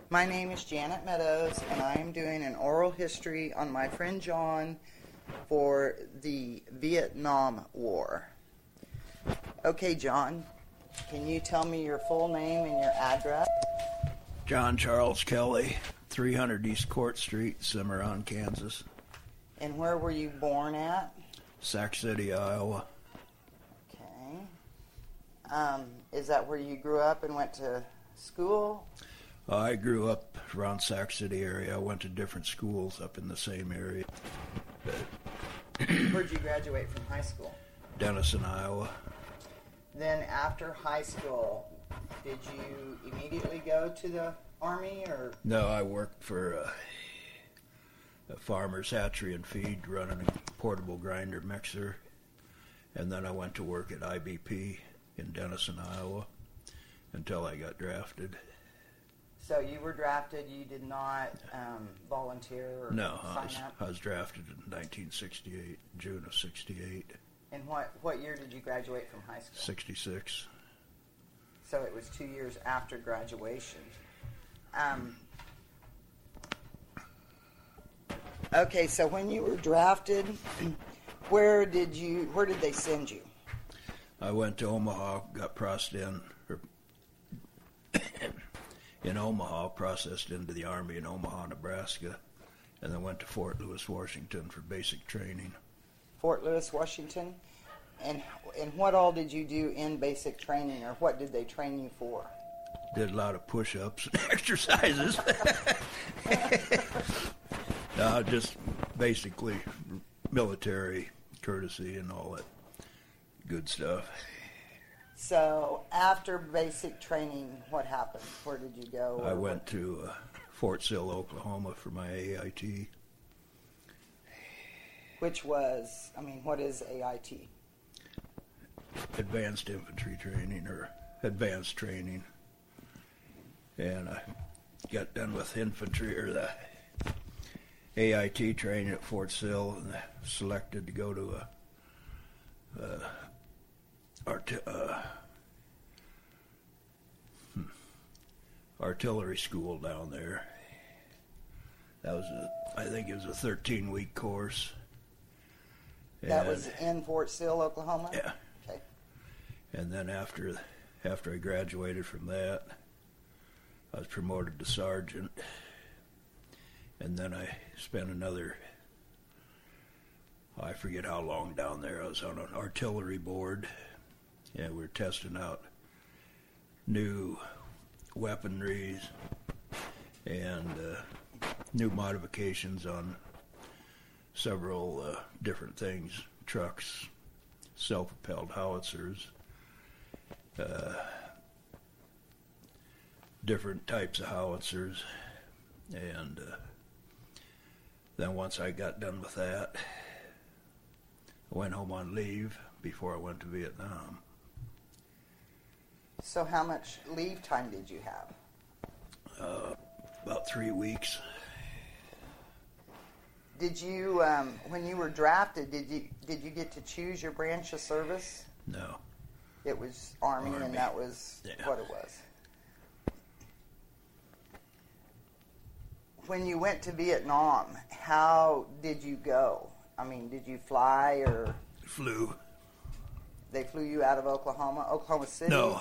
My name is Janet Meadows, and I am doing an oral history on my friend John for the Vietnam War. Okay, John, can you tell me your full name and your address? John Charles Kelly, 300 East Court Street, Cimarron, Kansas. And where were you born at? Sac City, Iowa. Okay. Is that where you grew up and went to school? I grew up around Sac City area. I went to different schools up in the same area. Where'd you graduate from high school? Denison, Iowa. Then after high school, did you immediately go to the Army, or? No, I worked for a farmer's hatchery and feed, running a portable grinder mixer. And then I went to work at IBP in Denison, Iowa, until I got drafted. So you were drafted, you did not volunteer or No, sign up? I was drafted in 1968, June of 68. And what year did you graduate from high school? 66. So it was 2 years after graduation. Okay, so when you were drafted, where did they send you? I went to Omaha, got in Omaha, processed into the Army in Omaha, Nebraska, and then went to Fort Lewis, Washington for basic training. Fort Lewis, Washington? And what all did you do in basic training, or what did they train you for? Did a lot of push-ups and exercises. No, just basically military courtesy and all that good stuff. So after basic training, what happened? Where did you go? I went to Fort Sill, Oklahoma for my AIT. Which was, what is AIT? Advanced infantry training, or advanced training. And I got done with infantry, or the AIT training at Fort Sill, and selected to go to artillery school down there. That was I think it was a 13-week course. That was in Fort Sill, Oklahoma? Yeah. Okay. And then after I graduated from that, I was promoted to sergeant. And then I spent another, I forget how long down there. I was on an artillery board, and we were testing out new weaponries and new modifications on several different things, trucks, self-propelled howitzers, different types of howitzers, and then once I got done with that, I went home on leave before I went to Vietnam. So how much leave time did you have? About 3 weeks. Did you, when you were drafted, did you get to choose your branch of service? No. It was Army. And that was what it was. When you went to Vietnam, how did you go? Did you fly or? Flew. They flew you out of Oklahoma City? No,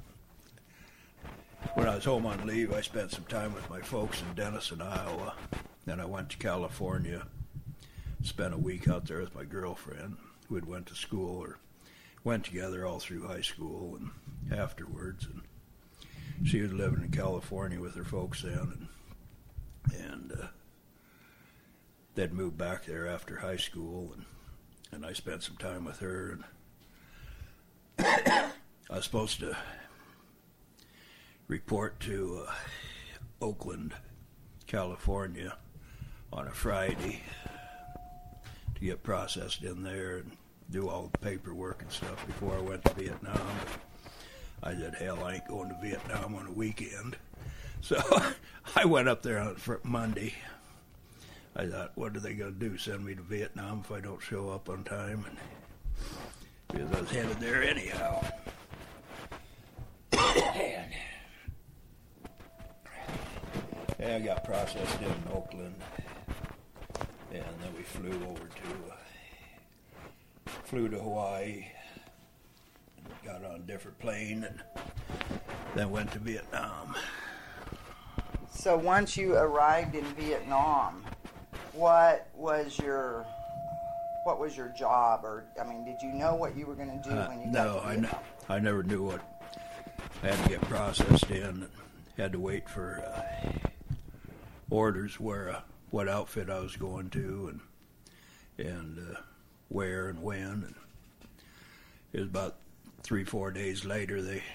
when I was home on leave, I spent some time with my folks in Denison, Iowa. Then I went to California, spent a week out there with my girlfriend, who had went to school, or went together all through high school and afterwards. And she was living in California with her folks then, and they'd moved back there after high school, and I spent some time with her. And I was supposed to report to Oakland, California on a Friday to get processed in there and do all the paperwork and stuff before I went to Vietnam. I said, hell, I ain't going to Vietnam on a weekend. So I went up there on Monday. I thought, what are they going to do, send me to Vietnam if I don't show up on time? And because I was headed there anyhow. Yeah, I got processed in Oakland, and then we flew to Hawaii, got on a different plane, and then went to Vietnam. So once you arrived in Vietnam, what was your job? Or, I mean, did you know what you were going to do when you got to Vietnam? I never knew what. I had to get processed in, and had to wait for orders what outfit I was going to, and where and when. And it was about 3-4 days later.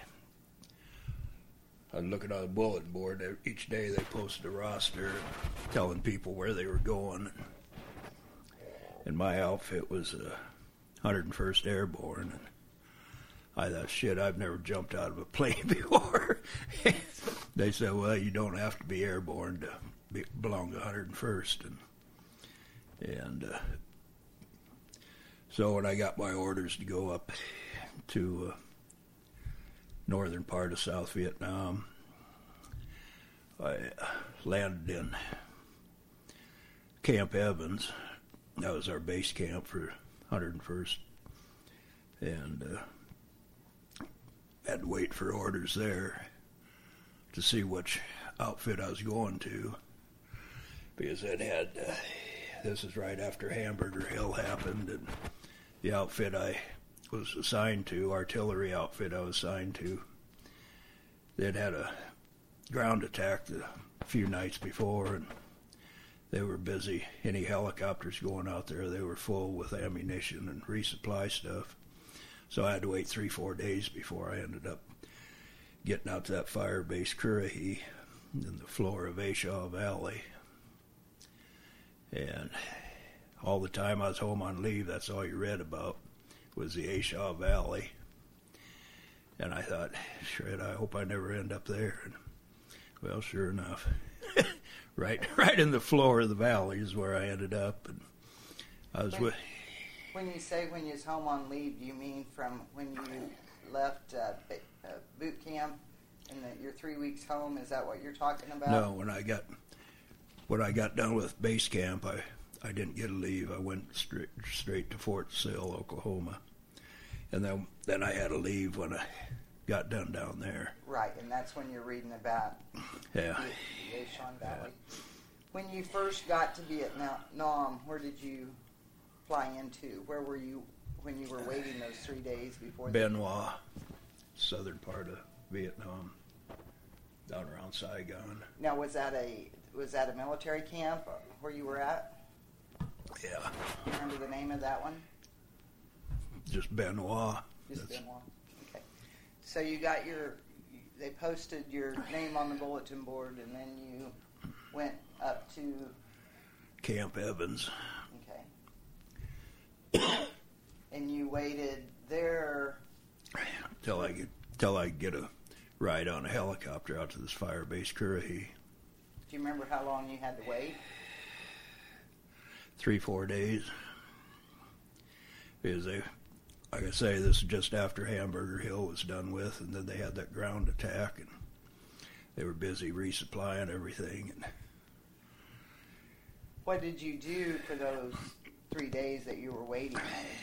I was looking on the bulletin board. Each day they posted a roster telling people where they were going. And my outfit was 101st Airborne. And I thought, shit, I've never jumped out of a plane before. They said, well, you don't have to be airborne to belong to 101st. And so when I got my orders to go up to northern part of South Vietnam, I landed in Camp Evans. That was our base camp for 101st. And had to wait for orders there to see which outfit I was going to, because it had, this is right after Hamburger Hill happened, and the outfit I was assigned to, artillery outfit I was assigned to, they'd had a ground attack a few nights before, and they were busy. Any helicopters going out there, they were full with ammunition and resupply stuff. So I had to wait 3-4 days before I ended up getting out to that fire base Currahee in the floor of A Shaw Valley. And all the time I was home on leave, that's all you read about was the A Shaw Valley. And I thought, shit, I hope I never end up there. And, well, sure enough, right in the floor of the valley is where I ended up. And I was with. When you say when you was home on leave, do you mean from when you left boot camp and your 3 weeks home? Is that what you're talking about? No, when I got done with base camp, I didn't get a leave. I went straight to Fort Sill, Oklahoma, and then I had a leave when I got done down there. Right, and that's when you're reading about the A Shaw Valley. Yeah. When you first got to Vietnam, where did you fly into? Where were you when you were waiting those 3 days before? Bien Hoa, southern part of Vietnam, down around Saigon. Now, was that a military camp where you were at? Yeah. Do you remember the name of that one? Just Bien Hoa. Just Bien Hoa. Okay. So you got they posted your name on the bulletin board, and then you went up to Camp Evans. Okay. And you waited there till I could get a ride on a helicopter out to this fire base Currahee. Do you remember how long you had to wait? 3-4 days. Because like I say, this is just after Hamburger Hill was done with, and then they had that ground attack, and they were busy resupplying everything. And what did you do for those 3 days that you were waiting?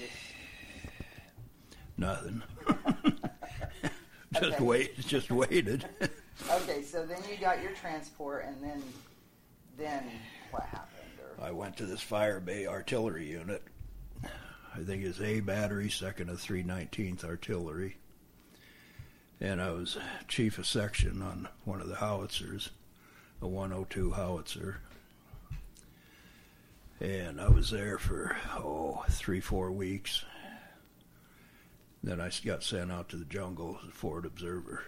Nothing. Okay. Just waited. Okay, so then you got your transport, and then what happened? I went to this fire bay artillery unit. I think it's A Battery, 2nd of 319th Artillery. And I was chief of section on one of the howitzers, a 102 howitzer. And I was there for, 3-4 weeks. Then I got sent out to the jungle as a forward observer.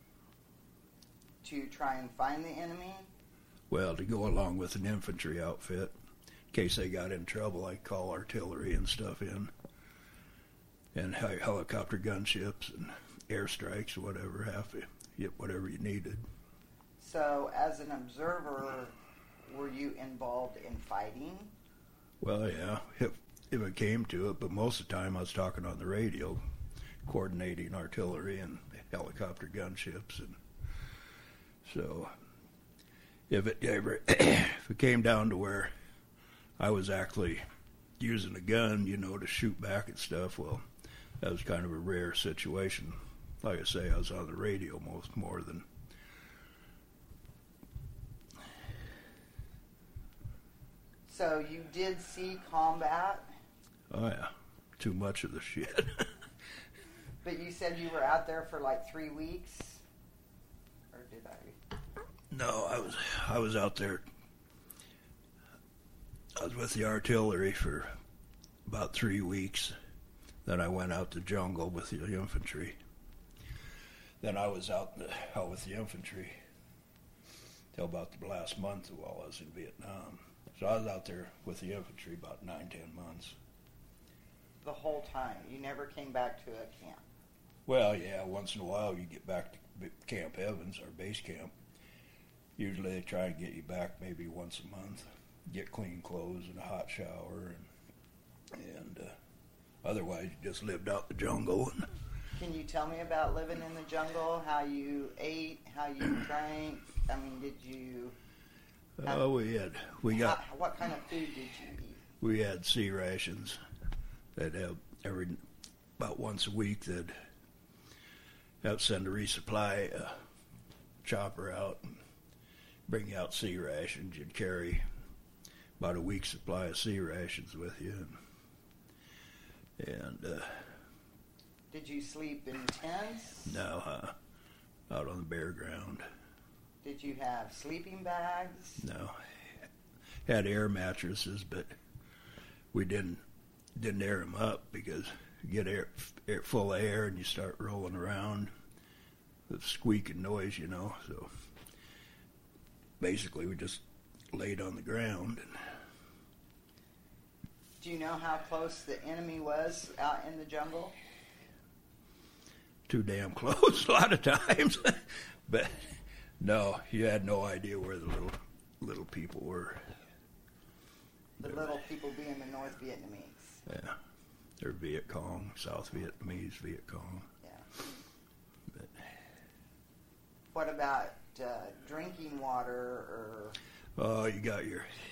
To try and find the enemy? Well, to go along with an infantry outfit. In case they got in trouble, I'd call artillery and stuff in. And helicopter gunships and airstrikes, whatever you needed. So, as an observer, were you involved in fighting? Well, yeah, if it came to it, but most of the time I was talking on the radio, coordinating artillery and helicopter gunships, and so if it came down to where I was actually using a gun, to shoot back at stuff, well, that was kind of a rare situation. Like I say, I was on the radio more than. So you did see combat? Oh yeah, too much of the shit. But you said you were out there for like 3 weeks, or did I? No, I was out there. I was with the artillery for about 3 weeks. Then I went out to the jungle with the infantry. Then I was out with the infantry till about the last month while I was in Vietnam. So I was out there with the infantry about 9-10 months. The whole time? You never came back to a camp? Well, yeah, once in a while you get back to Camp Evans, our base camp. Usually they try and get you back maybe once a month, get clean clothes and a hot shower, and otherwise you just lived out the jungle. Can you tell me about living in the jungle, how you ate, how you drank? I mean, did you... What kind of food did you eat? We had sea rations. They'd have about once a week they'd have to send a resupply chopper out and bring out sea rations. You'd carry about a week's supply of sea rations with you. And did you sleep in tents? No, out on the bare ground. Did you have sleeping bags? No. Had air mattresses, but we didn't air them up because you get air full of air and you start rolling around with squeaking noise, So basically we just laid on the ground. Do you know how close the enemy was out in the jungle? Too damn close a lot of times. But no, you had no idea where the little people were. The little people being the North Vietnamese. Yeah. They're Viet Cong, South Vietnamese Viet Cong. Yeah. But what about drinking water or... Oh, you got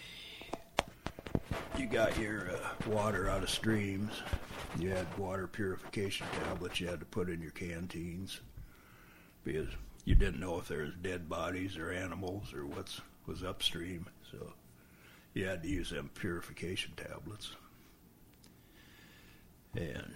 your water out of streams. You had water purification tablets you had to put in your canteens because you didn't know if there was dead bodies or animals or what was upstream. So you had to use them purification tablets. And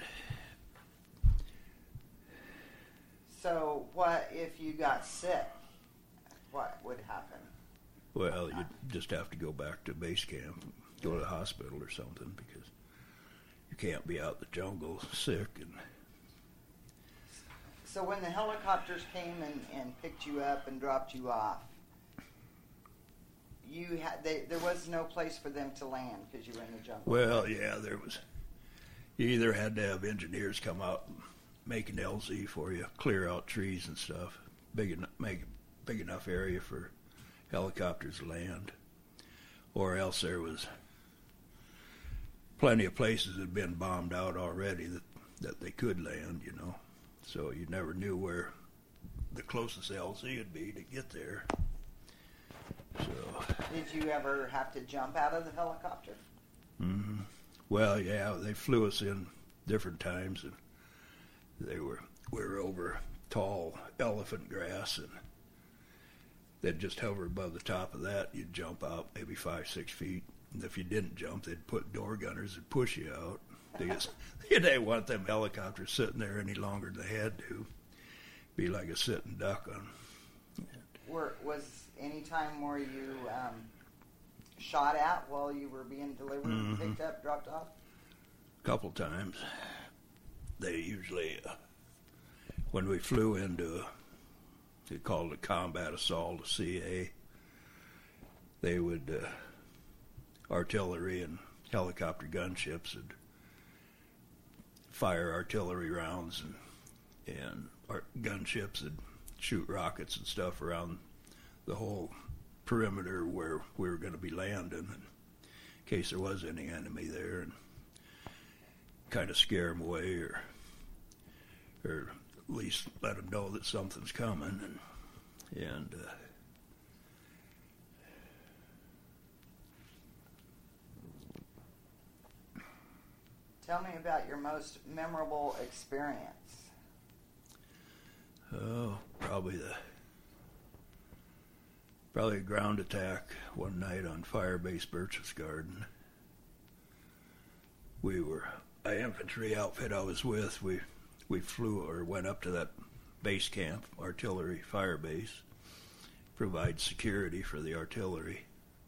so what if you got sick? What would happen? Well, you'd just have to go back to base camp, go to the hospital or something, because you can't be out in the jungle sick. And so when the helicopters came and picked you up and dropped you off, there was no place for them to land because you were in the jungle. Well, yeah, there was. You either had to have engineers come out and make an LZ for you, clear out trees and stuff, make a big enough area for helicopters to land, or else there was plenty of places that had been bombed out already that they could land, So you never knew where the closest LZ would be to get there. So. Did you ever have to jump out of the helicopter? Mm-hmm. Well, yeah, they flew us in different times, and we were over tall elephant grass, and they'd just hover above the top of that. You'd jump out maybe 5-6 feet, and if you didn't jump, they'd put door gunners and push you out. They didn't want them helicopters sitting there any longer than they had to. Be like a sitting duck on. Was any time where you shot at while you were being delivered, mm-hmm. picked up, dropped off? A couple times. They usually, when we flew into, they called it combat assault, a CA, they would, artillery and helicopter gunships would fire artillery rounds, and our gunships would shoot rockets and stuff around the whole perimeter where we were going to be landing in case there was any enemy there, and kind of scare them away or at least let them know that something's coming. And Tell me about your most memorable experience. Oh, probably a ground attack one night on Firebase Birch's Garden. An infantry outfit I was with, we flew or went up to that base camp, artillery fire base, provide security for the artillery.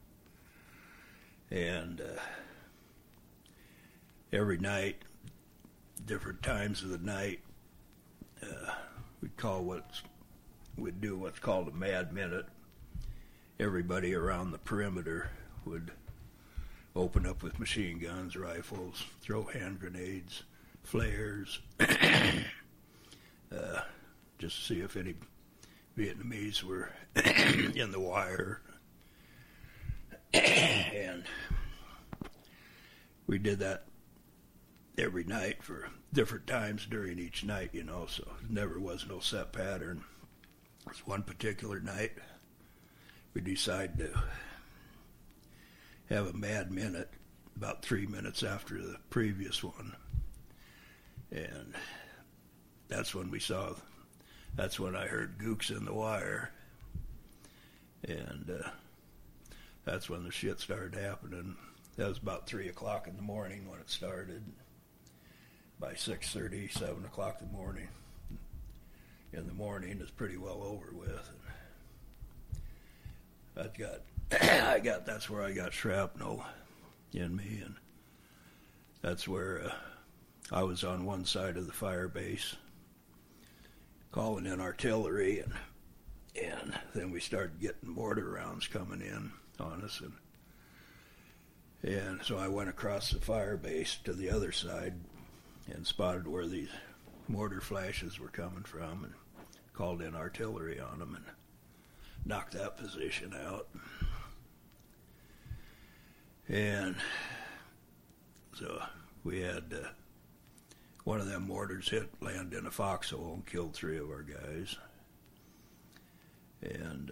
And every night, different times of the night, we'd do what's called a mad minute. Everybody around the perimeter would open up with machine guns, rifles, throw hand grenades, flares, just to see if any Vietnamese were in the wire. And we did that every night for different times during each night, so it never was no set pattern. It was one particular night we decided to have a mad minute about 3 minutes after the previous one. And that's when I heard gooks in the wire. And that's when the shit started happening. That was about 3 o'clock in the morning when it started. By 6:30, 7 o'clock in the morning, it's pretty well over with. And that's where I got shrapnel in me, and that's where I was on one side of the fire base calling in artillery, and then we started getting mortar rounds coming in on us, and so I went across the fire base to the other side and spotted where these mortar flashes were coming from and called in artillery on them and knocked that position out. And so we had one of them mortars land in a foxhole and killed 3 of our guys. And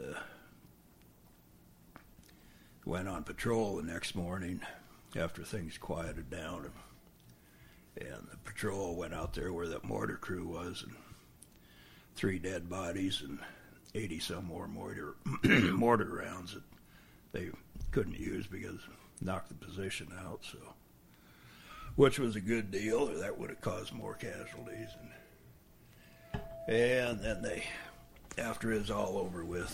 went on patrol the next morning after things quieted down. And the patrol went out there where that mortar crew was, and 3 dead bodies and 80 some more mortar rounds that they couldn't use because it knocked the position out. So, which was a good deal, or that would have caused more casualties. And then after it was all over with,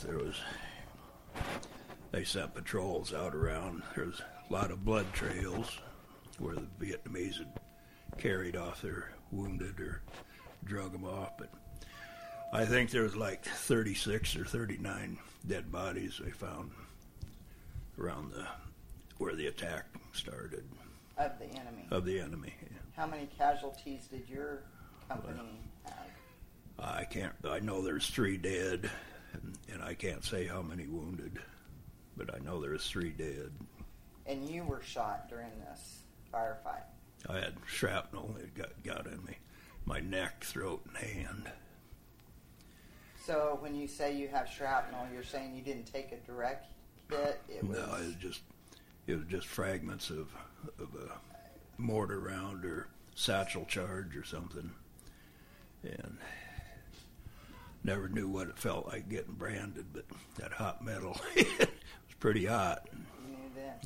they sent patrols out around. There was a lot of blood trails where the Vietnamese had carried off their wounded or drug them off, but I think there was like 36 or 39 dead bodies they found around where the attack started. Of the enemy? Of the enemy, yeah. How many casualties did your company have? I know there's 3 dead, and I can't say how many wounded, but I know there's 3 dead. And you were shot during this firefight? I had shrapnel that got in me, my neck, throat, and hand. So when you say you have shrapnel, you're saying you didn't take a direct hit? No, it was just fragments of a mortar round or satchel charge or something, and never knew what it felt like getting branded, but that hot metal it was pretty hot. You knew that.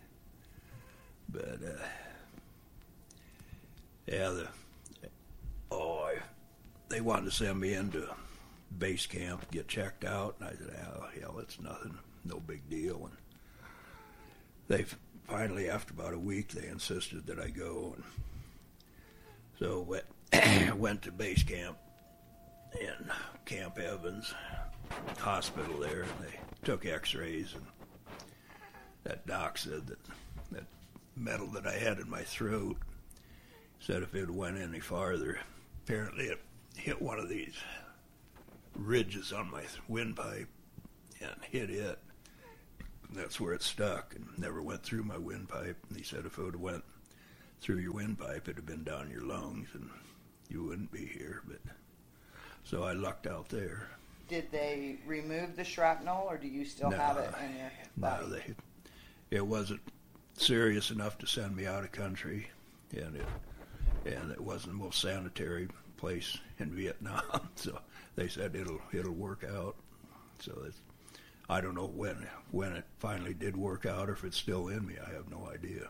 They wanted to send me into base camp, get checked out, and I said, "Oh, hell, it's nothing, no big deal." And they finally, after about a week, they insisted that I go, and so went to base camp in Camp Evans hospital there, and they took x-rays, and that doc said that metal that I had in my throat, said if it went any farther, apparently it hit one of these ridges on my windpipe and hit it. And that's where it stuck and never went through my windpipe. And he said if it would have went through your windpipe, it'd have been down your lungs and you wouldn't be here. But so I lucked out there. Did they remove the shrapnel, or do you still have it in your body? No, it wasn't serious enough to send me out of country, and and it wasn't the most sanitary place in Vietnam. So they said it'll work out. So I don't know when it finally did work out, or if it's still in me. I have no idea.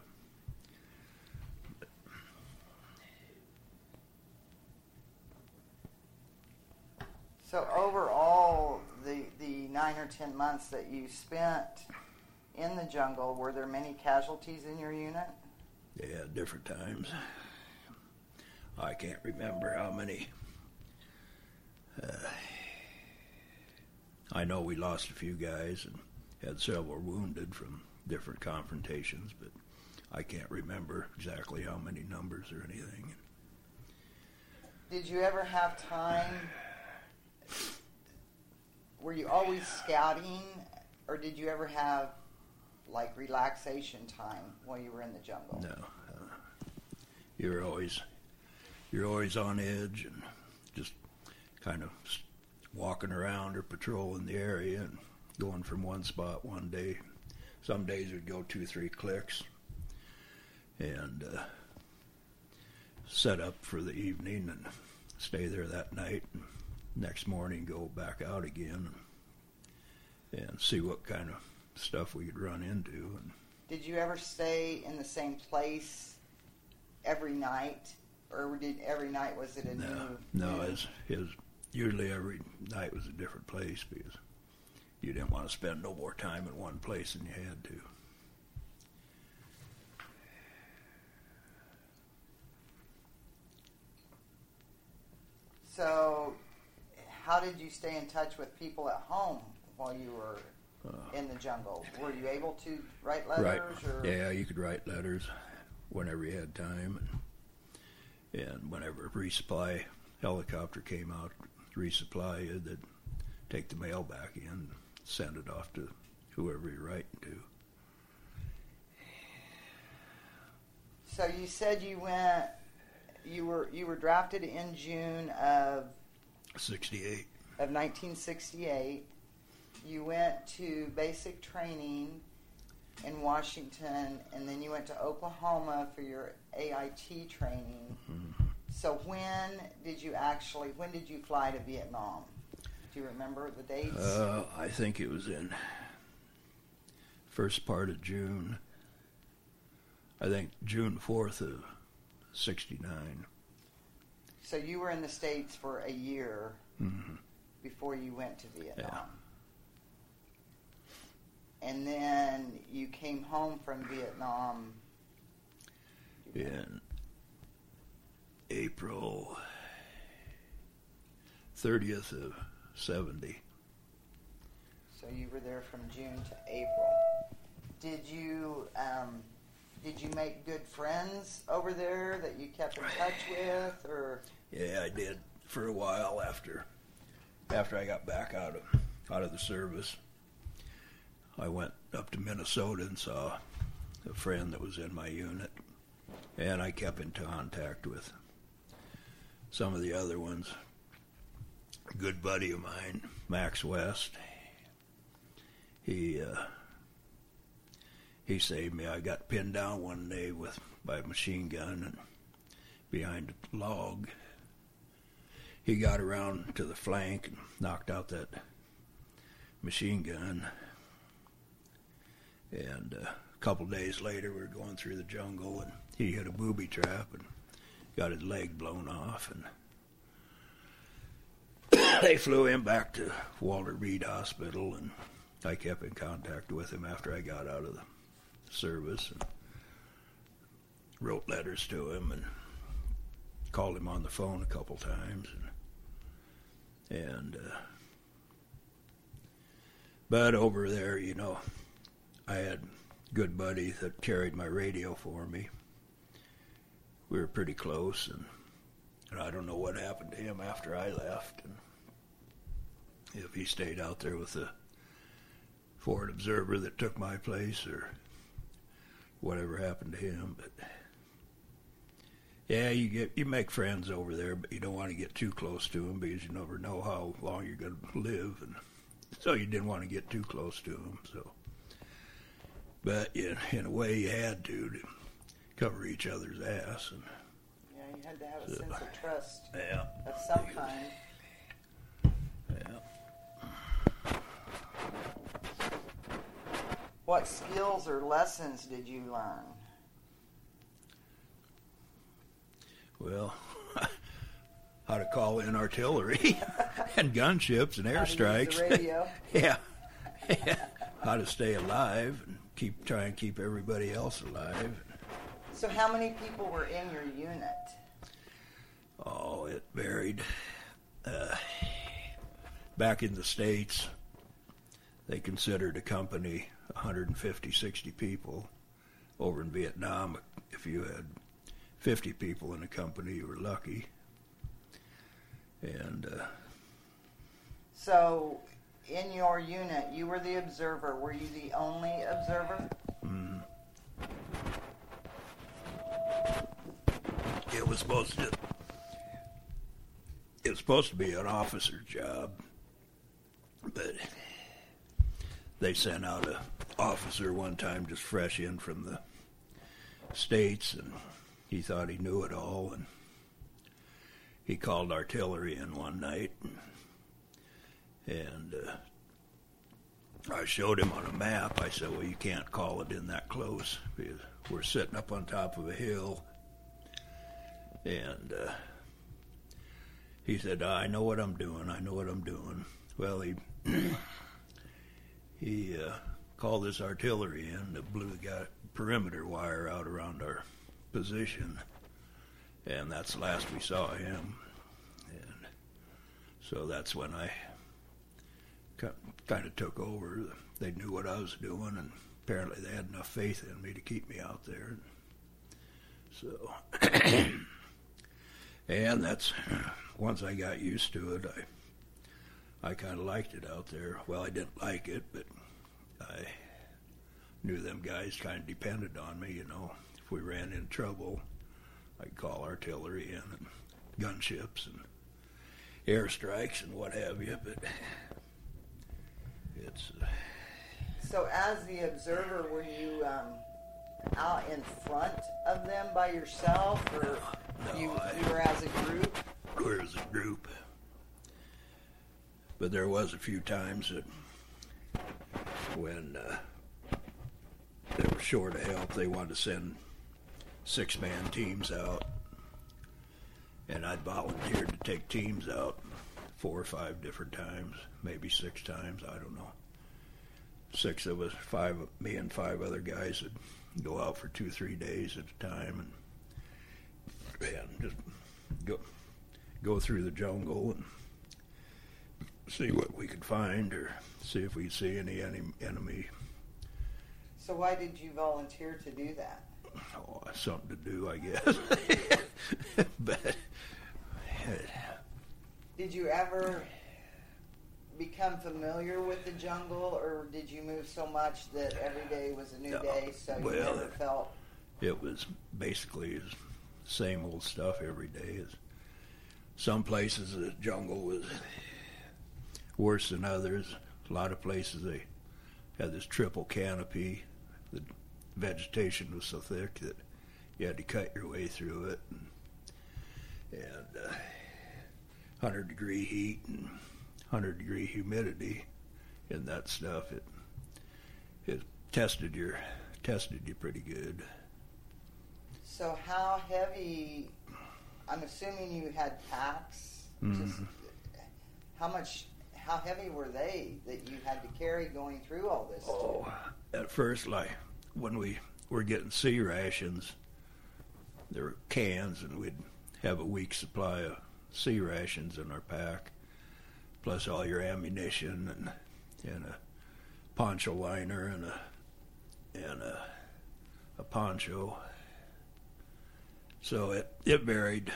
So overall, the 9 or 10 months that you spent in the jungle, were there many casualties in your unit? Yeah, different times. I can't remember how many. I know we lost a few guys and had several wounded from different confrontations, but I can't remember exactly how many numbers or anything. Did you ever have time? Were you always scouting, or did you ever have like relaxation time while you were in the jungle? No, you're always on edge and just kind of walking around or patrolling the area and going from one spot one day. Some days we'd go 2-3 clicks and set up for the evening and stay there that night, and next morning go back out again and see what kind of stuff we could run into. And did you ever stay in the same place every night, or did every night was it a new? No, his usually every night was a different place, because you didn't want to spend no more time in one place than you had to. So, how did you stay in touch with people at home while you were in the jungle? Were you able to write letters? Right. Or? Yeah, you could write letters whenever you had time, and whenever a resupply helicopter came out to resupply you, they'd take the mail back in, send it off to whoever you're writing to. So you said you were drafted in June of 68. Of 1968. You went to basic training in Washington, and then you went to Oklahoma for your AIT training. Mm-hmm. So when did you fly to Vietnam? Do you remember the dates? I think it was in first part of June. I think June 4th of 69. So you were in the States for a year Mm-hmm. before you went to Vietnam. Yeah. And then you came home from Vietnam In April 30th of 70. So you were there from June to April. Did you make good friends over there that you kept in touch with, or? Yeah, I did for a while after I got back out of the service. I went up to Minnesota and saw a friend that was in my unit, and I kept in contact with some of the other ones. A good buddy of mine, Max West, he saved me. I got pinned down one day by a machine gun and behind a log. He got around to the flank and knocked out that machine gun. And a couple days later, we were going through the jungle, and he hit a booby trap and got his leg blown off. And they flew him back to Walter Reed Hospital, and I kept in contact with him after I got out of the service and wrote letters to him and called him on the phone a couple times. But over there, I had a good buddy that carried my radio for me. We were pretty close, and I don't know what happened to him after I left, and if he stayed out there with the forward observer that took my place, or whatever happened to him. But yeah, you make friends over there, but you don't want to get too close to them because you never know how long you're going to live, and so you didn't want to get too close to them. So, but in a way, you had to cover each other's ass. And yeah, you had to have a sense of trust Yeah. of some kind. Yeah. What skills or lessons did you learn? Well, how to call in artillery and gunships and airstrikes. How to use the radio. Yeah. How to stay alive and try and keep everybody else alive. So how many people were in your unit? Oh, it varied. Back in the States, they considered a company 150, 60 people. Over in Vietnam, if you had 50 people in a company, you were lucky. And So in your unit, you were the observer. Were you the only observer? it was supposed to be an officer job, but they sent out an officer one time just fresh in from the States, and he thought he knew it all, and he called artillery in one night, and I showed him on a map. I said, well, you can't call it in that close because we're sitting up on top of a hill. And he said, I know what I'm doing. I know what I'm doing. Well, he called this artillery in that blew the perimeter wire out around our position. And that's the last we saw him. And so that's when I kind of took over. They knew what I was doing, and apparently they had enough faith in me to keep me out there. So, and that's, once I got used to it, I kind of liked it out there. Well, I didn't like it, but I knew them guys kind of depended on me, you know. If we ran into trouble, I'd call artillery in and gunships and airstrikes and what have you, but it's... So as the observer, were you out in front of them by yourself, or No, you were as a group? We were as a group. But there was a few times that when they were short of help, they wanted to send 6-man teams out, and I'd volunteered to take teams out 4 or 5 different times, maybe 6 times, I don't know. 6 of us, me and 5 other guys would go out for 2-3 days at a time and just go through the jungle and see what we could find or see if we could see any enemy. So why did you volunteer to do that? Oh, something to do, I guess. But did you ever become familiar with the jungle, or did you move so much that every day was a new day, so you never felt... It was basically the same old stuff every day. Some places the jungle was worse than others. A lot of places they had this triple canopy. The vegetation was so thick that you had to cut your way through it. And 100-degree heat and 100-degree humidity and that stuff. It tested you pretty good. So how heavy? I'm assuming you had packs. Mm-hmm. How heavy were they that you had to carry going through all this? Oh, at first, like when we were getting sea rations, there were cans, and we'd have a week's supply of sea rations in our pack, plus all your ammunition and a poncho liner and a poncho. So it varied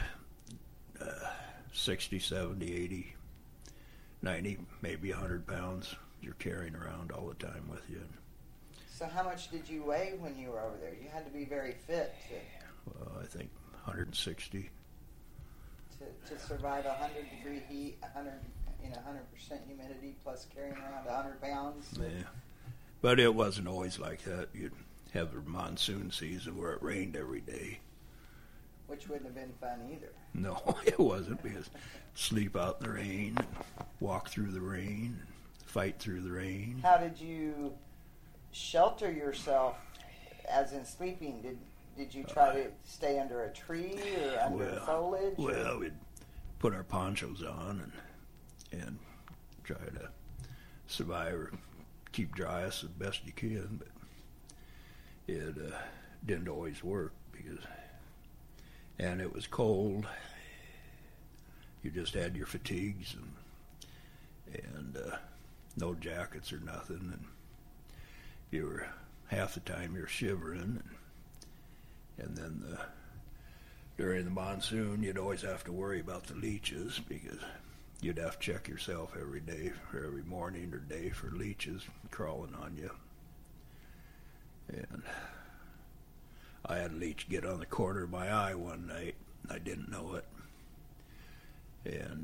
60, 70, 80, 90, maybe 100 pounds you're carrying around all the time with you. So how much did you weigh when you were over there? You had to be very fit Well, I think 160. To survive 100-degree heat, 100% humidity, plus carrying around 100 pounds. Yeah, but it wasn't always like that. You'd have a monsoon season where it rained every day. Which wouldn't have been fun either. No, it wasn't, because sleep out in the rain, walk through the rain, fight through the rain. How did you shelter yourself, as in sleeping? Did you try to stay under a tree or under foliage? Well, we'd put our ponchos on and try to survive or keep dry as best you can, but it didn't always work and it was cold. You just had your fatigues and no jackets or nothing, and you were half the time you're shivering, and then during the monsoon you'd always have to worry about the leeches, because you'd have to check yourself every day or every morning or day for leeches crawling on you. And I had a leech get on the corner of my eye one night. I didn't know it. And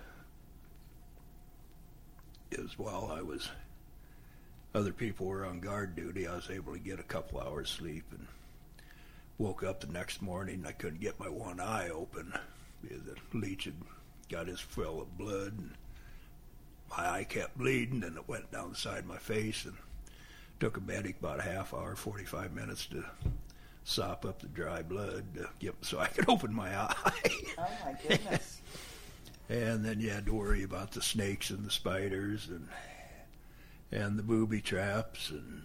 it was while other people were on guard duty, I was able to get a couple hours sleep, and woke up the next morning and I couldn't get my one eye open because the leech had got his fill of blood, and my eye kept bleeding, and it went down the side of my face, and took a medic about a half hour, 45 minutes to sop up the dry blood so I could open my eye. Oh my goodness. And then you had to worry about the snakes and the spiders and the booby traps and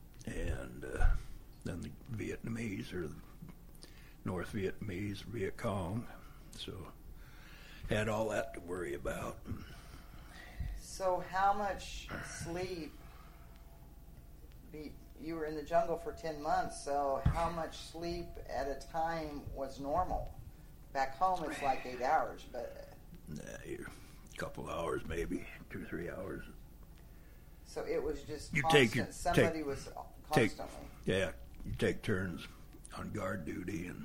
then the Vietnamese, or the North Vietnamese, Viet Cong. So had all that to worry about. So how much sleep? You were in the jungle for 10 months, so how much sleep at a time was normal? Back home it's like 8 hours, but... A couple hours maybe, 2 or 3 hours. So it was just you constant. Somebody was constantly. You take turns on guard duty, and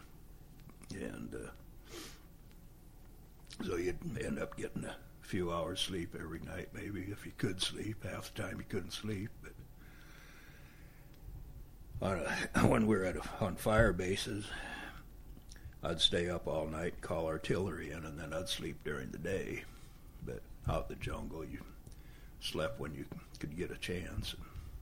so you'd end up getting a few hours sleep every night, maybe, if you could sleep. Half the time you couldn't sleep, but when we were on fire bases, I'd stay up all night and call artillery in, and then I'd sleep during the day. But out in the jungle, you slept when you could get a chance.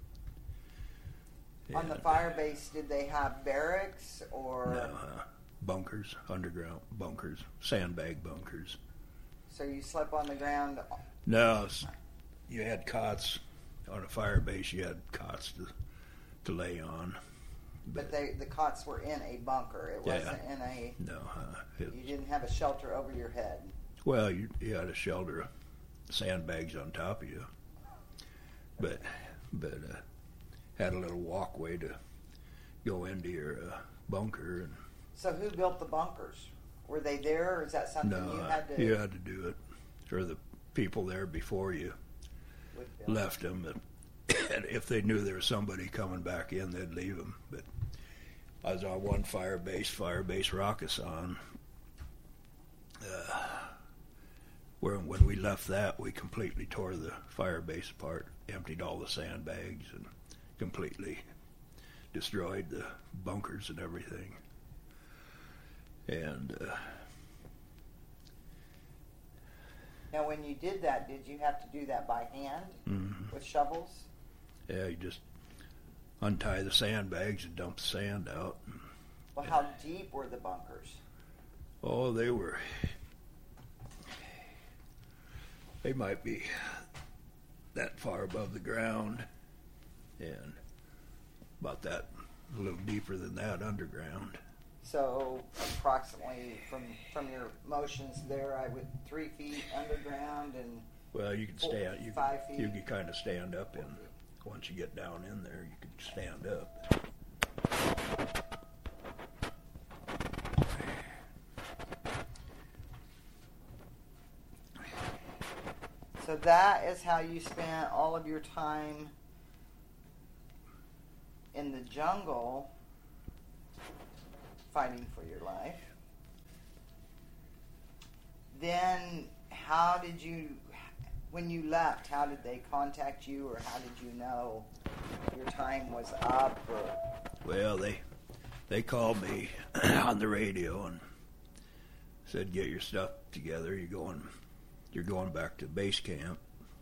On the fire base, did they have barracks or? No, bunkers, underground bunkers, sandbag bunkers. So you slept on the ground? No, you had cots. On a fire base, you had cots to lay on. But the cots were in a bunker. It wasn't in a... No. You didn't have a shelter over your head. Well, you had a shelter, sandbags on top of you. But had a little walkway to go into your bunker. And so who built the bunkers? Were they there, or is that something you had to... you had to do it. Or the people there before you left them. And if they knew there was somebody coming back in, they'd leave them. But I was on one fire base Rakkasan, where when we left that, we completely tore the fire base apart, emptied all the sandbags, and completely destroyed the bunkers and everything. And now, when you did that, did you have to do that by hand with shovels? Yeah, you just untie the sandbags and dump the sand out. Well, how deep were the bunkers? Oh, they might be that far above the ground, and about that, a little deeper than that underground. So approximately from your motions there, 3 feet underground and... Well, you can stand. 5 feet. You can kind of stand up in. Once you get down in there, you can stand up. So that is how you spent all of your time in the jungle fighting for your life. Then how did you... When you left, how did they contact you, or how did you know your time was up? Or? Well, they called me on the radio, and said, get your stuff together. You're going back to base camp.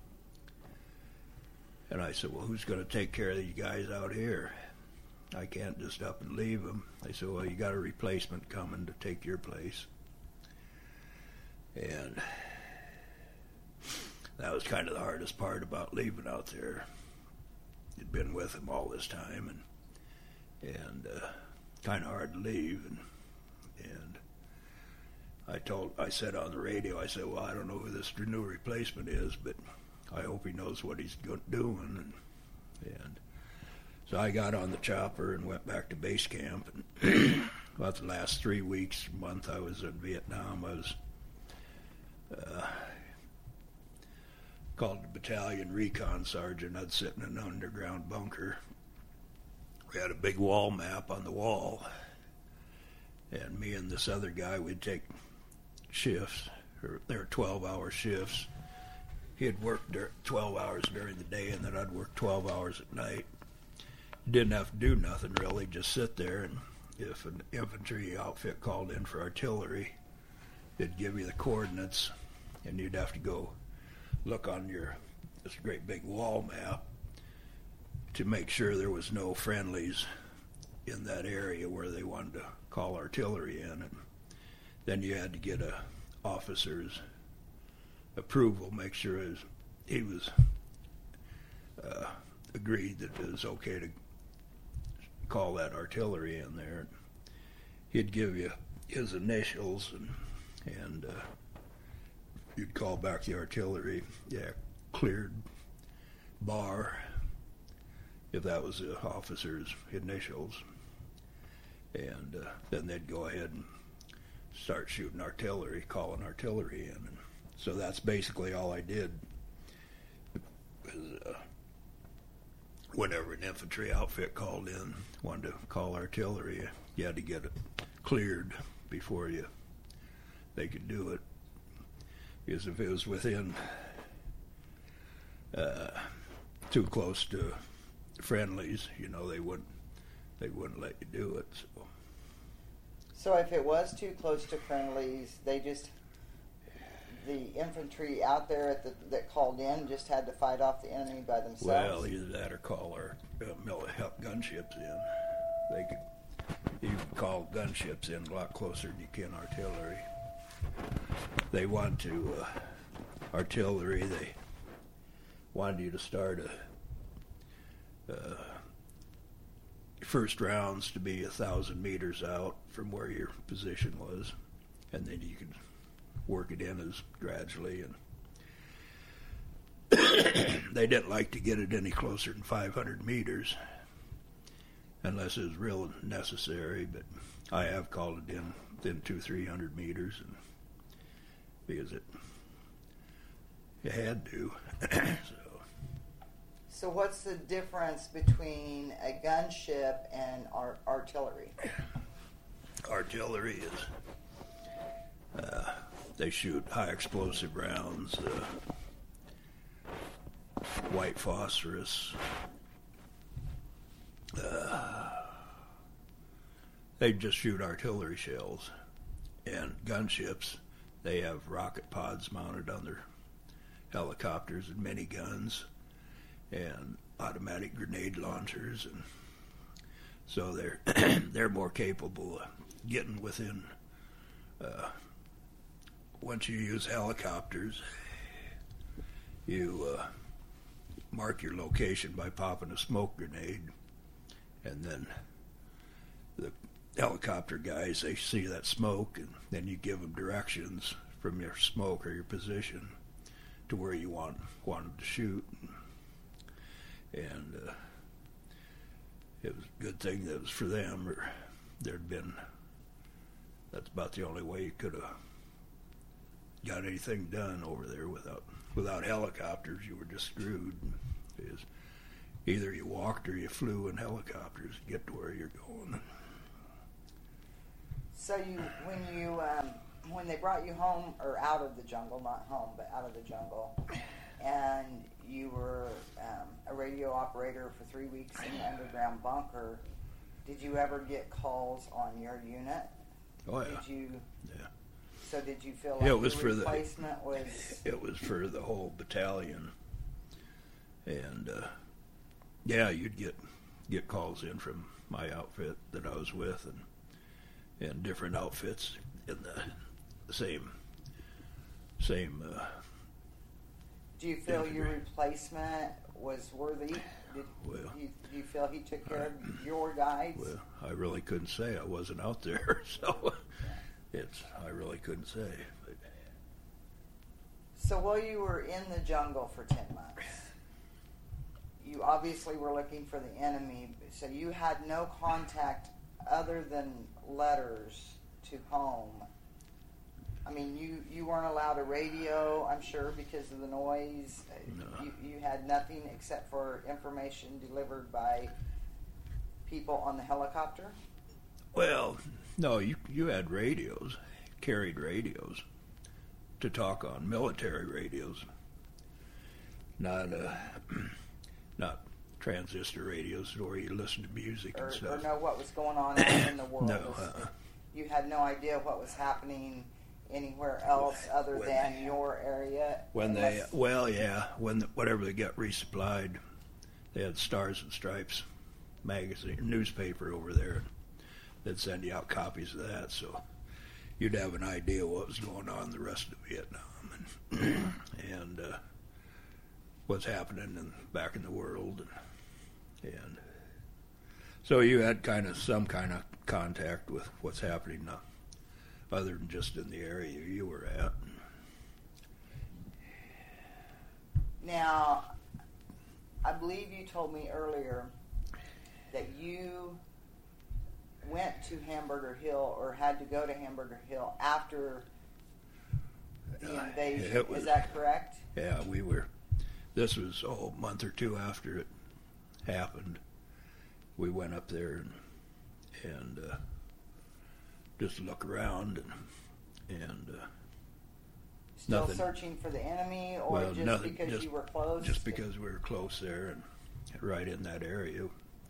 And I said, well, who's going to take care of these guys out here? I can't just up and leave them. They said, well, you got a replacement coming to take your place. And that was kind of the hardest part about leaving out there. You'd been with them all this time, and kind of hard to leave. And I said on the radio, I said, well, I don't know who this new replacement is, but I hope he knows what he's doing. And so I got on the chopper and went back to base camp. And about the last 3 weeks, month I was in Vietnam, I was called the battalion recon sergeant. I'd sit in an underground bunker. We had a big wall map on the wall, and me and this other guy, we'd take shifts. They were 12-hour shifts. He'd work 12 hours during the day, and then I'd work 12 hours at night. Didn't have to do nothing really, just sit there, and if an infantry outfit called in for artillery, they'd give you the coordinates, and you'd have to go look on this great big wall map to make sure there was no friendlies in that area where they wanted to call artillery in. And then you had to get a officer's approval, make sure he was agreed that it was okay to call that artillery in there. He'd give you his initials, and you'd call back the artillery. Yeah, cleared bar, if that was the officer's initials. And then they'd go ahead and start shooting artillery, calling artillery in. And so that's basically all I did. Whenever an infantry outfit called in, wanted to call artillery, you had to get it cleared before they could do it. Because if it was within too close to friendlies, they wouldn't let you do it. So if it was too close to friendlies, the infantry out there that called in just had to fight off the enemy by themselves? Well, either that or call our gunships in. You can call gunships in a lot closer than you can artillery. They want to, artillery, they wanted you to start first rounds to be 1,000 meters out from where your position was, and then you could work it in as gradually. And they didn't like to get it any closer than 500 meters unless it was real necessary, but I have called it in within 200-300 meters, and because you had to. So what's the difference between a gunship and artillery? Artillery is they shoot high explosive rounds, white phosphorus. They just shoot artillery shells. And gunships, they have rocket pods mounted on their helicopters and miniguns and automatic grenade launchers, and so they're more capable of getting within. Once you use helicopters, you mark your location by popping a smoke grenade, and then the helicopter guys, they see that smoke, and then you give them directions from your smoke or your position to where you want them to shoot. And it was a good thing that it was for them, or that's about the only way you could have got anything done over there. Without helicopters, you were just screwed. Because either you walked or you flew in helicopters to get to where you're going. So when they brought you home, or out of the jungle, not home, but out of the jungle, and you were a radio operator for 3 weeks in the underground bunker, did you ever get calls on your unit? Oh, yeah. Did you? Yeah. So did you feel like it was your for replacement was... It was for the whole battalion, and yeah, you'd get calls in from my outfit that I was with, and different outfits in the same. Do you feel your replacement was worthy? Do you feel he took care of your guys? Well, I really couldn't say. I wasn't out there, so I really couldn't say. But. So while you were in the jungle for 10 months, you obviously were looking for the enemy, so you had no contact other than letters to home. I mean, you weren't allowed a radio, I'm sure, because of the noise. No. You had nothing except for information delivered by people on the helicopter? Well, no, you had radios, carried radios to talk on, military radios, not transistor radios where you listen to music and stuff. Or know what was going on out in the world. No. You had no idea what was happening anywhere else other than your area? Whenever they got resupplied, they had Stars and Stripes magazine, newspaper over there. They'd send you out copies of that, so you'd have an idea what was going on in the rest of Vietnam and what's happening back in the world. And so you had some kind of contact with what's happening now, other than just in the area you were at. Now, I believe you told me earlier that you went to Hamburger Hill or had to go to Hamburger Hill after the invasion. Is that correct? Yeah, we were. This was a month or two after it happened. We went up there and just look around and still nothing. Searching for the enemy, or well, just nothing, because you were close? Just because we were close there and right in that area,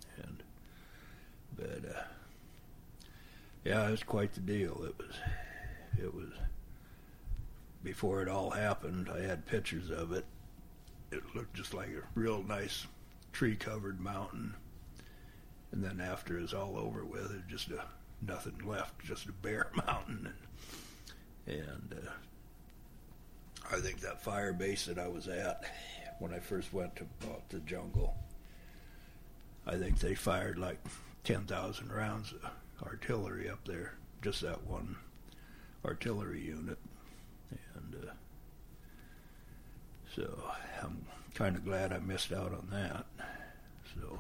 but yeah, it was quite the deal. It was before it all happened. I had pictures of it. It looked just like a real nice tree-covered mountain, and then after it was all over with, it just nothing left, just a bare mountain. And I think that fire base that I was at when I first went to the jungle, I think they fired like 10,000 rounds of artillery up there, just that one artillery unit. And so I'm kind of glad I missed out on that. So.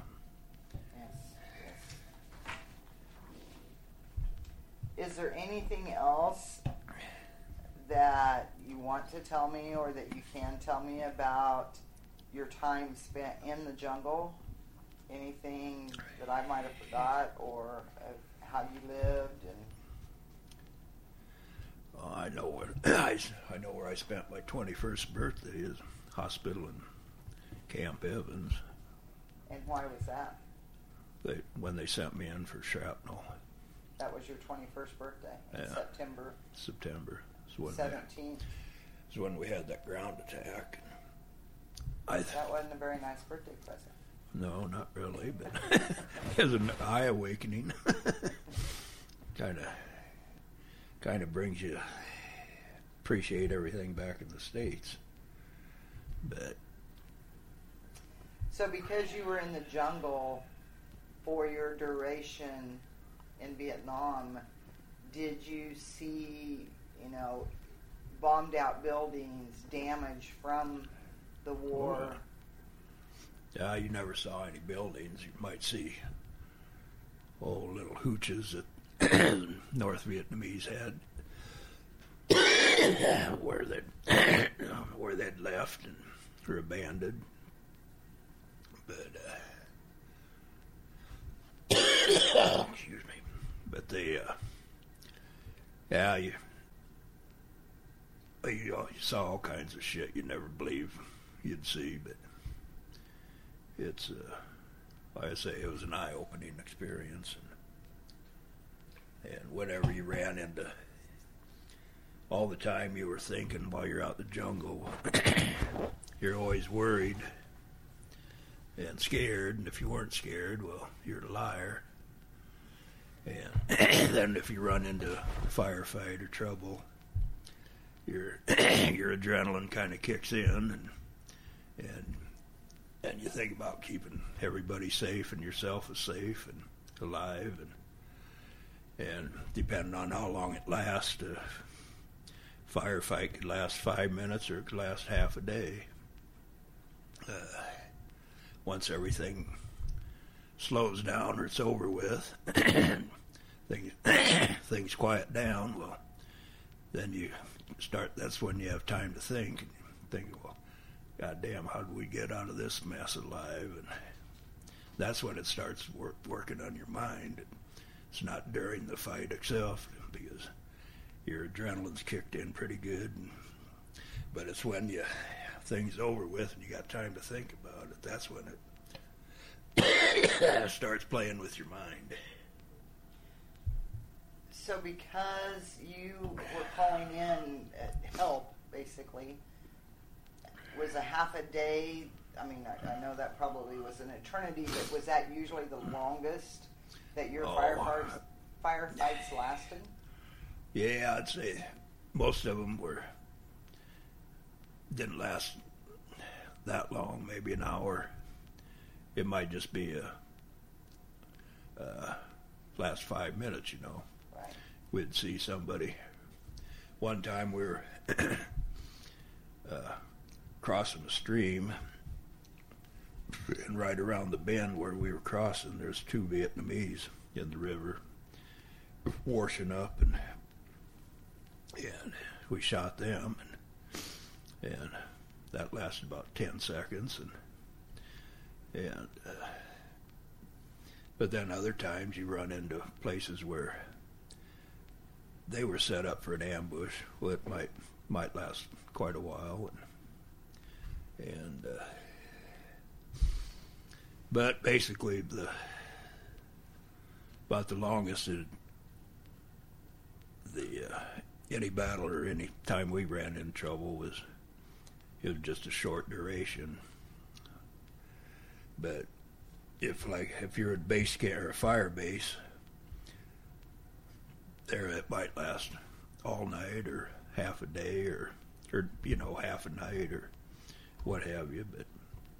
Is there anything else that you want to tell me or that you can tell me about your time spent in the jungle? Anything that I might have forgot, or how you lived? And I know where I spent my 21st birthday is hospital in Camp Evans. And why was that? When they sent me in for shrapnel. That was your 21st birthday, in Yeah. September. September. 17th. Is when we had that ground attack. That wasn't a very nice birthday present. No, not really, but it was an eye awakening. kind of brings you appreciate everything back in the States. But so because you were in the jungle for your duration in Vietnam, did you see, bombed out buildings, damage from the war? Yeah, you never saw any buildings. You might see little hooches that North Vietnamese had where they'd left and were abandoned. But excuse me. But they, you saw all kinds of shit you never believe you'd see. But it's, like I say, it was an eye-opening experience. And whenever you ran into all the time you were thinking while you're out in the jungle. You're always worried and scared, and if you weren't scared, well, you're a liar. And then if you run into a firefight or trouble, your adrenaline kind of kicks in, and you think about keeping everybody safe and yourself is safe and alive, and depending on how long it lasts, a firefight could last 5 minutes or it could last half a day. Once everything slows down or it's over with, things quiet down, well, then you start, that's when you have time to think, well, goddamn, how do we get out of this mess alive? And that's when it starts working on your mind. It's not during the fight itself, because your adrenaline's kicked in pretty good, but it's when things over with and you got time to think about it, that's when it starts playing with your mind. So because you were calling in help, basically, was a half a day, I mean, I know that probably was an eternity, but was that usually the longest that your firefights lasted? Yeah, I'd say most of them didn't last that long, maybe an hour. It might just be last 5 minutes, you know. Right. We'd see somebody. One time we were crossing a stream, and right around the bend where we were crossing, there's 2 Vietnamese in the river washing up, and we shot them, and that lasted about 10 seconds, but then other times you run into places where they were set up for an ambush. Well, it might last quite a while, but basically about the longest any battle or any time we ran into trouble was just a short duration. But if you're at base camp or a fire base, there it might last all night or half a day or half a night or what have you. But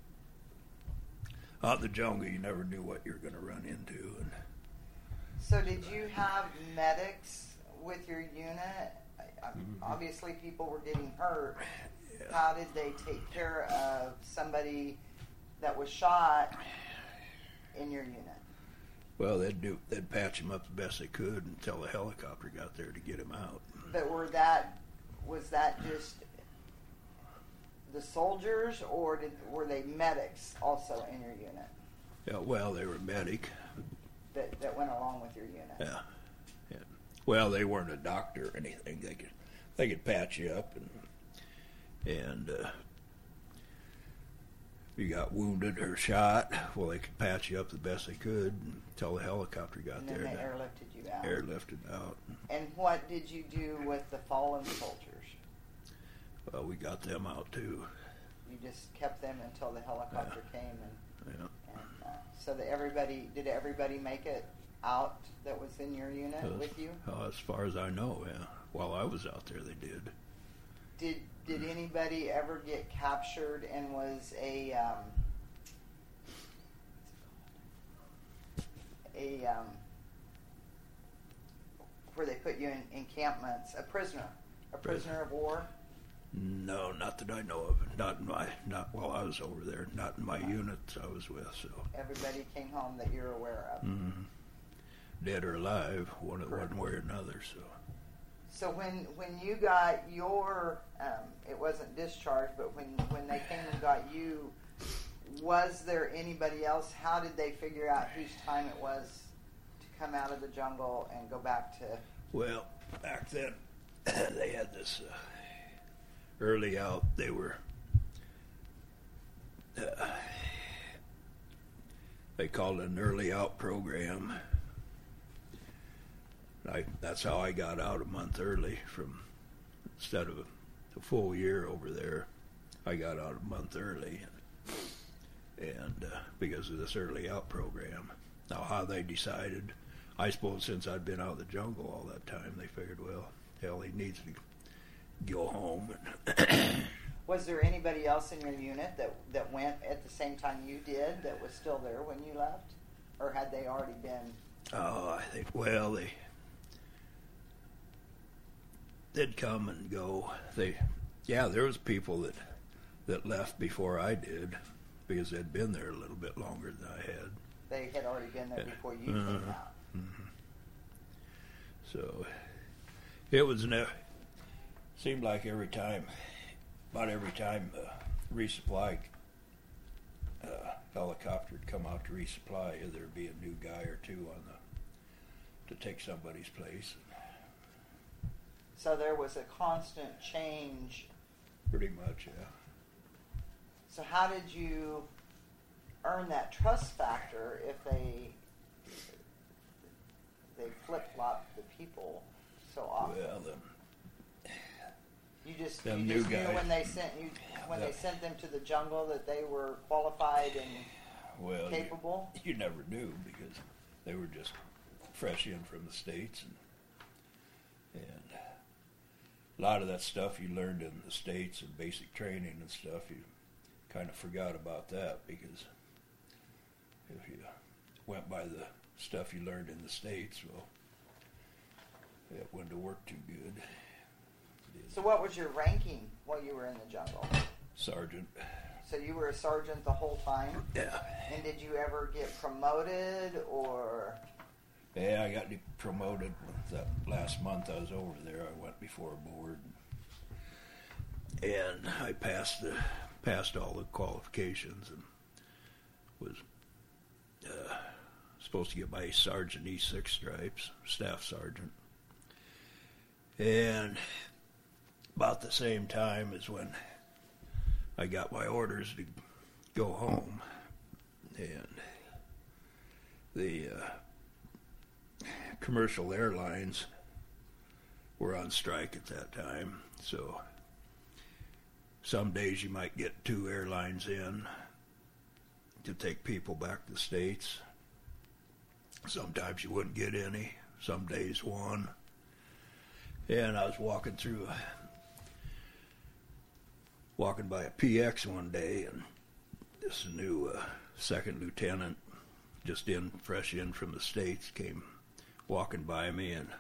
out in the jungle, you never knew what you were going to run into. And so did you have medics with your unit? Obviously people were getting hurt. Yeah. How did they take care of somebody that was shot in your unit? Well, they'd patch him up the best they could until the helicopter got there to get him out. But was that just the soldiers, or were they medics also in your unit? Yeah, well, they were medic. That went along with your unit. Yeah. Well, they weren't a doctor or anything. They could patch you up, and if you got wounded or shot, well, they could patch you up the best they could until the helicopter got there. And then they airlifted you out. Airlifted out. And what did you do with the fallen soldiers? Well, we got them out too. You just kept them until the helicopter came, and so did everybody make it out that was in your unit with you? As far as I know, yeah. While I was out there, they did. Did anybody ever get captured and was where they put you in encampments, a prisoner of war? No, not that I know of. Not while I was over there. Not in my unit I was with. So everybody came home that you're aware of. Mm-hmm. Dead or alive, one way or another. So when you got your, it wasn't discharged, but when they came and got you, was there anybody else? How did they figure out whose time it was to come out of the jungle and go back to? Well, back then they had this early out. They were they called it an early out program. That's how I got out a month early from instead of a full year over there, I got out a month early, and because of this early out program. Now, how they decided, I suppose since I'd been out of the jungle all that time, they figured, well, hell, he needs to go home. Was there anybody else in your unit that went at the same time you did that was still there when you left? Or had they already been? Oh, I think, well, they'd come and go. There was people that left before I did because they'd been there a little bit longer than I had. They had already been there before you came out. Mm-hmm. So it was seemed like about every time resupply helicopter would come out to resupply, there'd be a new guy or two to take somebody's place. So there was a constant change. Pretty much, yeah. So how did you earn that trust factor if they flip-flop the people so often? Well, you just them knew new guys, when they sent them to the jungle that they were qualified and capable? You never knew because they were just fresh in from the States, and a lot of that stuff you learned in the States and basic training and stuff, you kind of forgot about that because if you went by the stuff you learned in the States, well, it wouldn't have worked too good. So what was your ranking while you were in the jungle? Sergeant. So you were a sergeant the whole time? Yeah. And did you ever get promoted or? Yeah, I got promoted that last month I was over there. I went before a board. And I passed all the qualifications and was supposed to get my Sergeant E6 stripes, Staff Sergeant. And about the same time as when I got my orders to go home, and the commercial airlines were on strike at that time, so some days you might get 2 airlines in to take people back to the States. Sometimes you wouldn't get any, some days 1. And I was walking by a PX one day, and this new second lieutenant, just fresh in from the States, came walking by me, and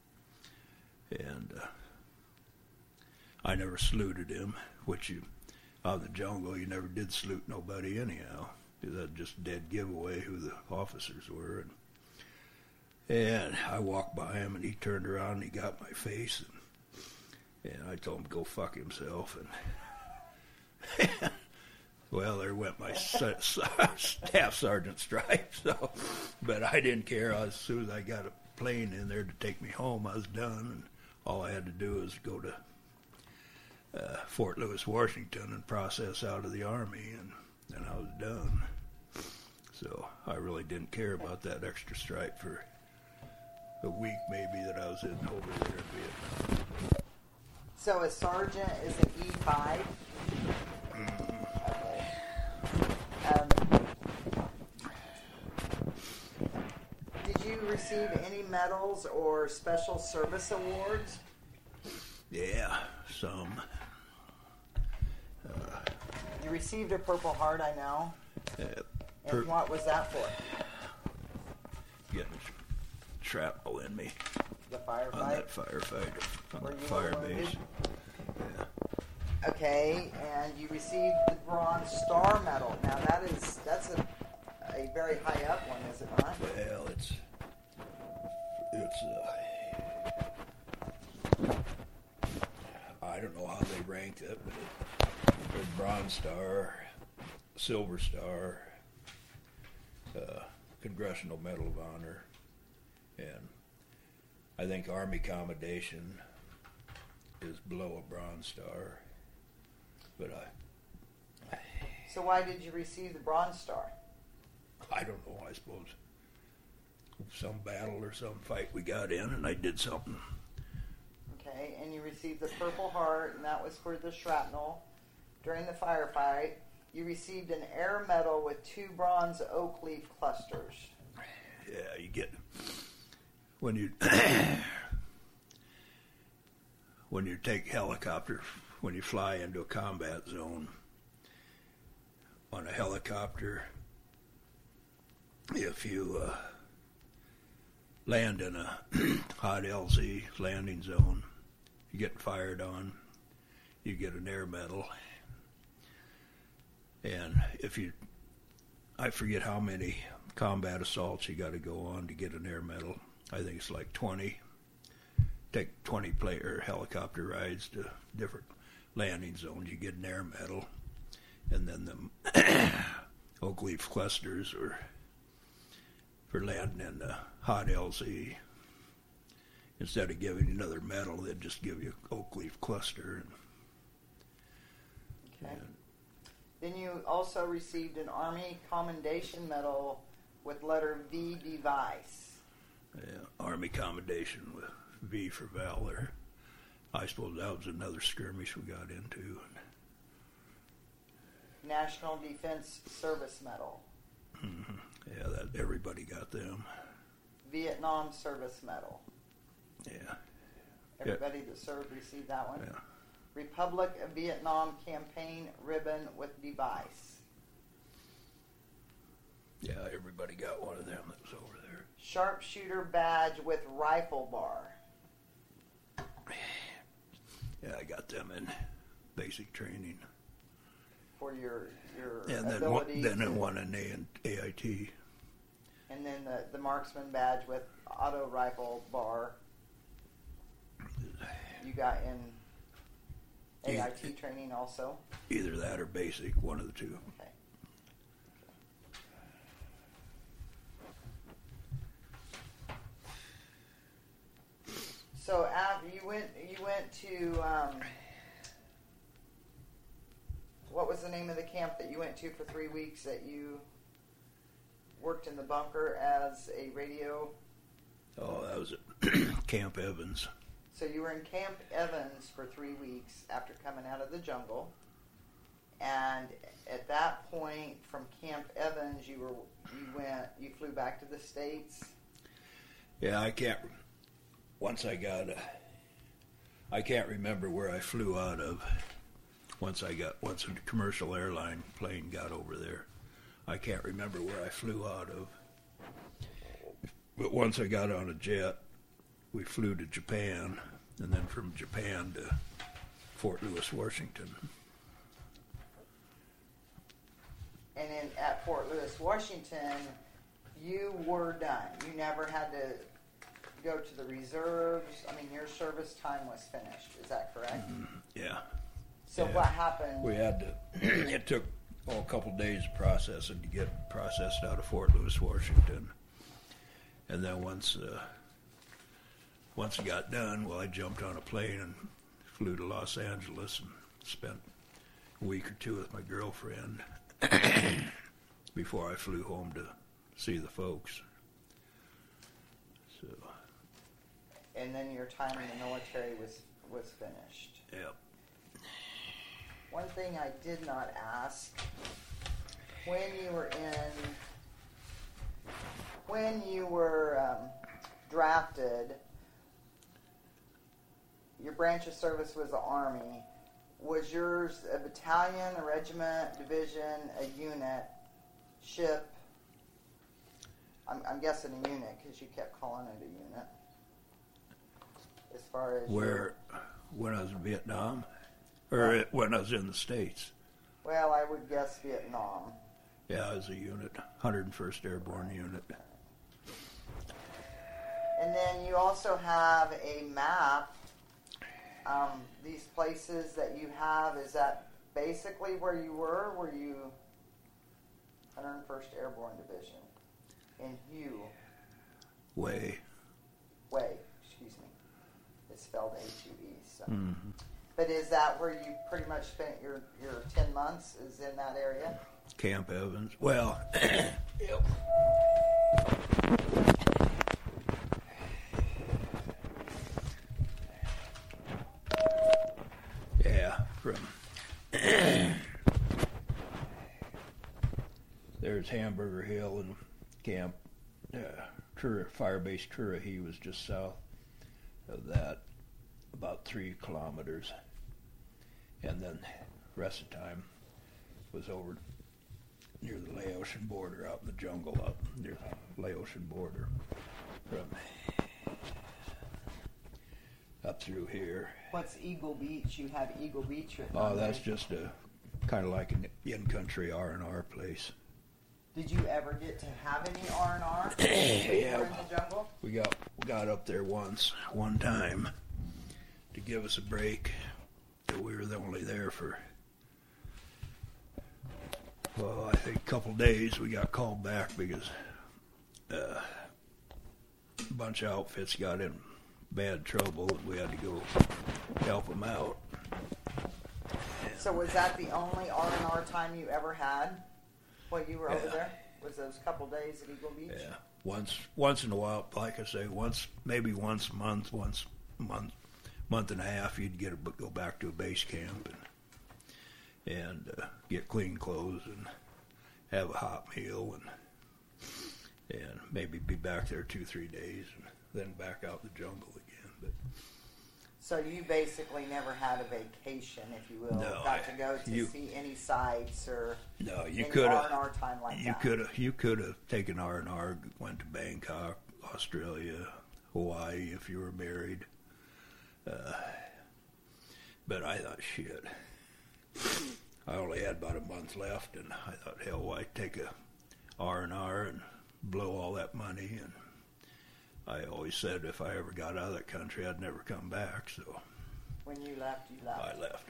I never saluted him, which out of the jungle, you never did salute nobody anyhow. That's just a dead giveaway who the officers were. And I walked by him, and he turned around, and he got my face, and I told him to go fuck himself, and well, there went my staff sergeant stripe. So, but I didn't care. As soon as I got a plane in there to take me home, I was done, and all I had to do was go to Fort Lewis, Washington, and process out of the Army, and then I was done. So I really didn't care about that extra stripe for a week, maybe, that I was over there in Vietnam. So a sergeant is an E5? Did you receive any medals or special service awards? Yeah, some. You received a Purple Heart, I know. And what was that for? Getting shrapnel in me. The firefight? On that firefight, on that fire base. Yeah. Okay, and you received the Bronze Star Medal. Now that's a very high up one, is it not? Well, it's I don't know how they ranked it, but there's Bronze Star, Silver Star, Congressional Medal of Honor, and I think Army Commendation is below a Bronze Star. But So why did you receive the Bronze Star? I don't know, I suppose some battle or some fight we got in, and I did something okay. Okay, and you received the Purple Heart, and that was for the shrapnel during the firefight. You received an Air Medal with 2 bronze oak leaf clusters. Yeah, you get when you when you take helicopter, when you fly into a combat zone on a helicopter, if you land in a hot LZ landing zone, you get fired on, you get an air medal. And if you, I forget how many combat assaults you got to go on to get an air medal. I think it's like 20. Take 20 player helicopter rides to different landing zones, you get an air medal. And then the oak leaf clusters are for landing in the hot LZ. Instead of giving you another medal, they'd just give you an oak leaf cluster. Okay. Then you also received an Army Commendation Medal with letter V device. Yeah, Army Commendation with V for Valor. I suppose that was another skirmish we got into. National Defense Service Medal. Mm-hmm. Yeah, that everybody got them. Vietnam Service Medal. Yeah. Everybody that served received that one. Yeah. Republic of Vietnam Campaign Ribbon with device. Yeah, everybody got one of them that was over there. Sharpshooter Badge with rifle bar. Yeah, I got them in basic training. For your and ability then one in AIT. And then the Marksman Badge with auto rifle bar. You got in AIT training also? Either that or basic, one of the two. Okay. So after you went to what was the name of the camp that you went to for 3 weeks that you worked in the bunker as a radio? Oh, that was at Camp Evans. So you were in Camp Evans for 3 weeks after coming out of the jungle, and at that point, from Camp Evans, you flew back to the States. Yeah, I can't remember where I flew out of. Once a commercial airline plane got over there, I can't remember where I flew out of. But once I got on a jet, we flew to Japan, and then from Japan to Fort Lewis, Washington. And then at Fort Lewis, Washington, you were done. You never had to go to the reserves. I mean, your service time was finished. Is that correct? Yeah. So Yeah. what happened? We had to. It took a couple days of processing to get processed out of Fort Lewis, Washington, and then once it got done, well, I jumped on a plane and flew to Los Angeles and spent a week or two with my girlfriend before I flew home to see the folks. So. And then your time in the military was finished. Yep. One thing I did not ask, when you were drafted, your branch of service was the Army. Was yours a battalion, a regiment, division, a unit, ship? I'm guessing a unit because you kept calling it a unit. As far as when I was in Vietnam, or when I was in the States. Well, I would guess Vietnam. Yeah, I was a unit, 101st Airborne Unit. And then you also have a map. These places that you have, is that basically where you were? Were you 101st Airborne Division? In Hue. Way, Excuse me. It's spelled H-U-E. So. Mm-hmm. But is that where you pretty much spent your 10 months, is in that area? Camp Evans. Well, yep. there's Hamburger Hill and Camp Firebase Currahee was just south of that, about 3 kilometers. And then the rest of the time was over near the Laotian border, out in the jungle, out near the Laotian border, from up through here. What's Eagle Beach? You have Eagle Beach written Oh, on that's there. just a kind of like an in-country R&R place. Did you ever get to have any R&R Yeah. in the jungle? We got up there one time, to give us a break. We were only there for, well, I think a couple days. We got called back because a bunch of outfits got in bad trouble, and we had to go help them out. So was that the only R&R time you ever had while you were over Yeah. there? Was those couple days at Eagle Beach? Yeah, once in a while, like I say, maybe once a month, month and a half, you'd go back to a base camp and get clean clothes and have a hot meal and maybe be back there 2-3 days and then back out in the jungle again. But So you basically never had a vacation, if you will. No, Got to go to see any sites or no, you any could R&R time like that. you could have taken R&R, went to Bangkok, Australia, Hawaii if you were married. But I thought, shit, I only had about a month left, and I thought, hell, why take a R&R and blow all that money? And I always said if I ever got out of that country, I'd never come back. So When you left, you left. I left.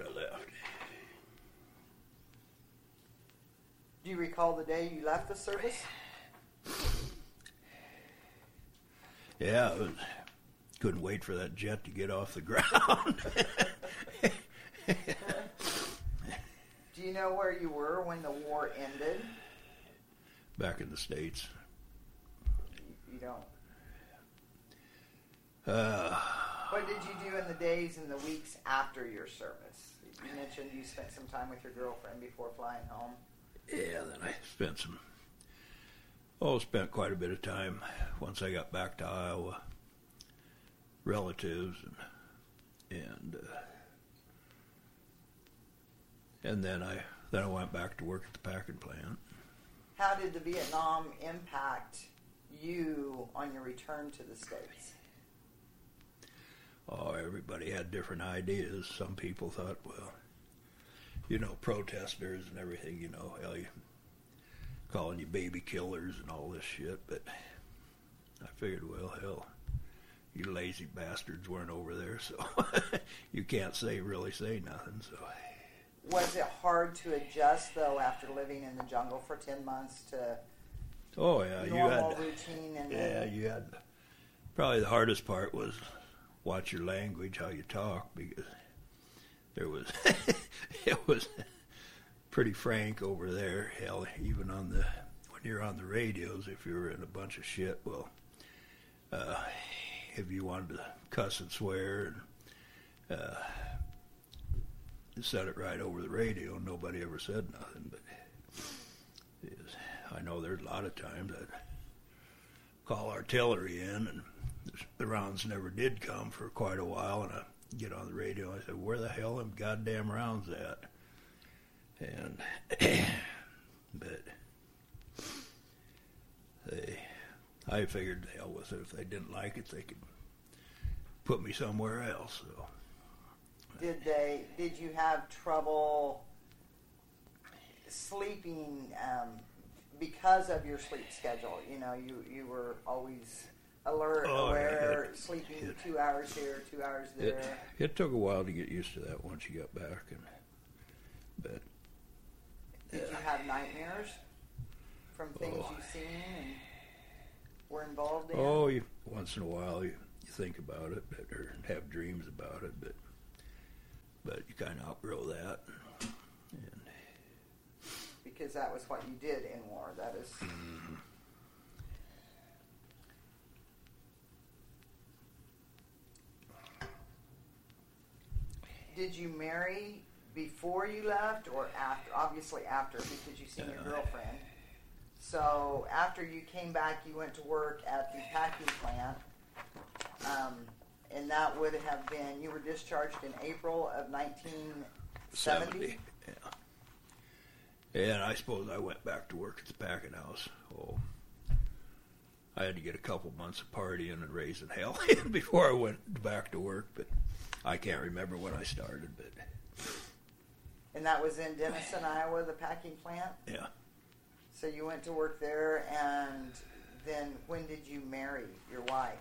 Do you recall the day you left the service? Yeah, couldn't wait for that jet to get off the ground. Do you know where you were when the war ended? Back in the States. You don't. What did you do in the days and the weeks after your service? You mentioned you spent some time with your girlfriend before flying home. Yeah, then I spent quite a bit of time once I got back to Iowa. Relatives and then I went back to work at the packing plant. How did the Vietnam impact you on your return to the States? Oh, everybody had different ideas. Some people thought, well, protesters and everything, hell, calling you baby killers and all this shit. But I figured, well, hell, you lazy bastards weren't over there, so you can't really say nothing. So, Was it hard to adjust, though, after living in the jungle for 10 months to oh yeah, normal routine? You had. Probably the hardest part was watch your language, how you talk, because there was it was pretty frank over there. Hell, even when you're on the radios, if you were in a bunch of shit, well, if you wanted to cuss and swear and said it right over the radio, nobody ever said nothing. But I know there's a lot of times I'd call artillery in, and the rounds never did come for quite a while, and I'd get on the radio and I said, where the hell are them goddamn rounds at? And but I figured the hell with it. If they didn't like it, they could put me somewhere else. So Did you have trouble sleeping because of your sleep schedule? You were always alert, aware, sleeping 2 hours here, 2 hours there. It took a while to get used to that once you got back, but did you have nightmares from things you've seen and were involved in? Oh, once in a while you think about it, or have dreams about it, but you kind of outgrow that. And because that was what you did in war. That is. Mm-hmm. Did you marry before you left or after? Obviously after, because you seen your girlfriend. So after you came back, you went to work at the packing plant, and that would have been, you were discharged in April of 1970? Yeah. And I suppose I went back to work at the packing house. Oh, I had to get a couple months of partying and raising hell before I went back to work, but I can't remember when I started. But And that was in Denison, Iowa, the packing plant? Yeah. So you went to work there, and then when did you marry your wife?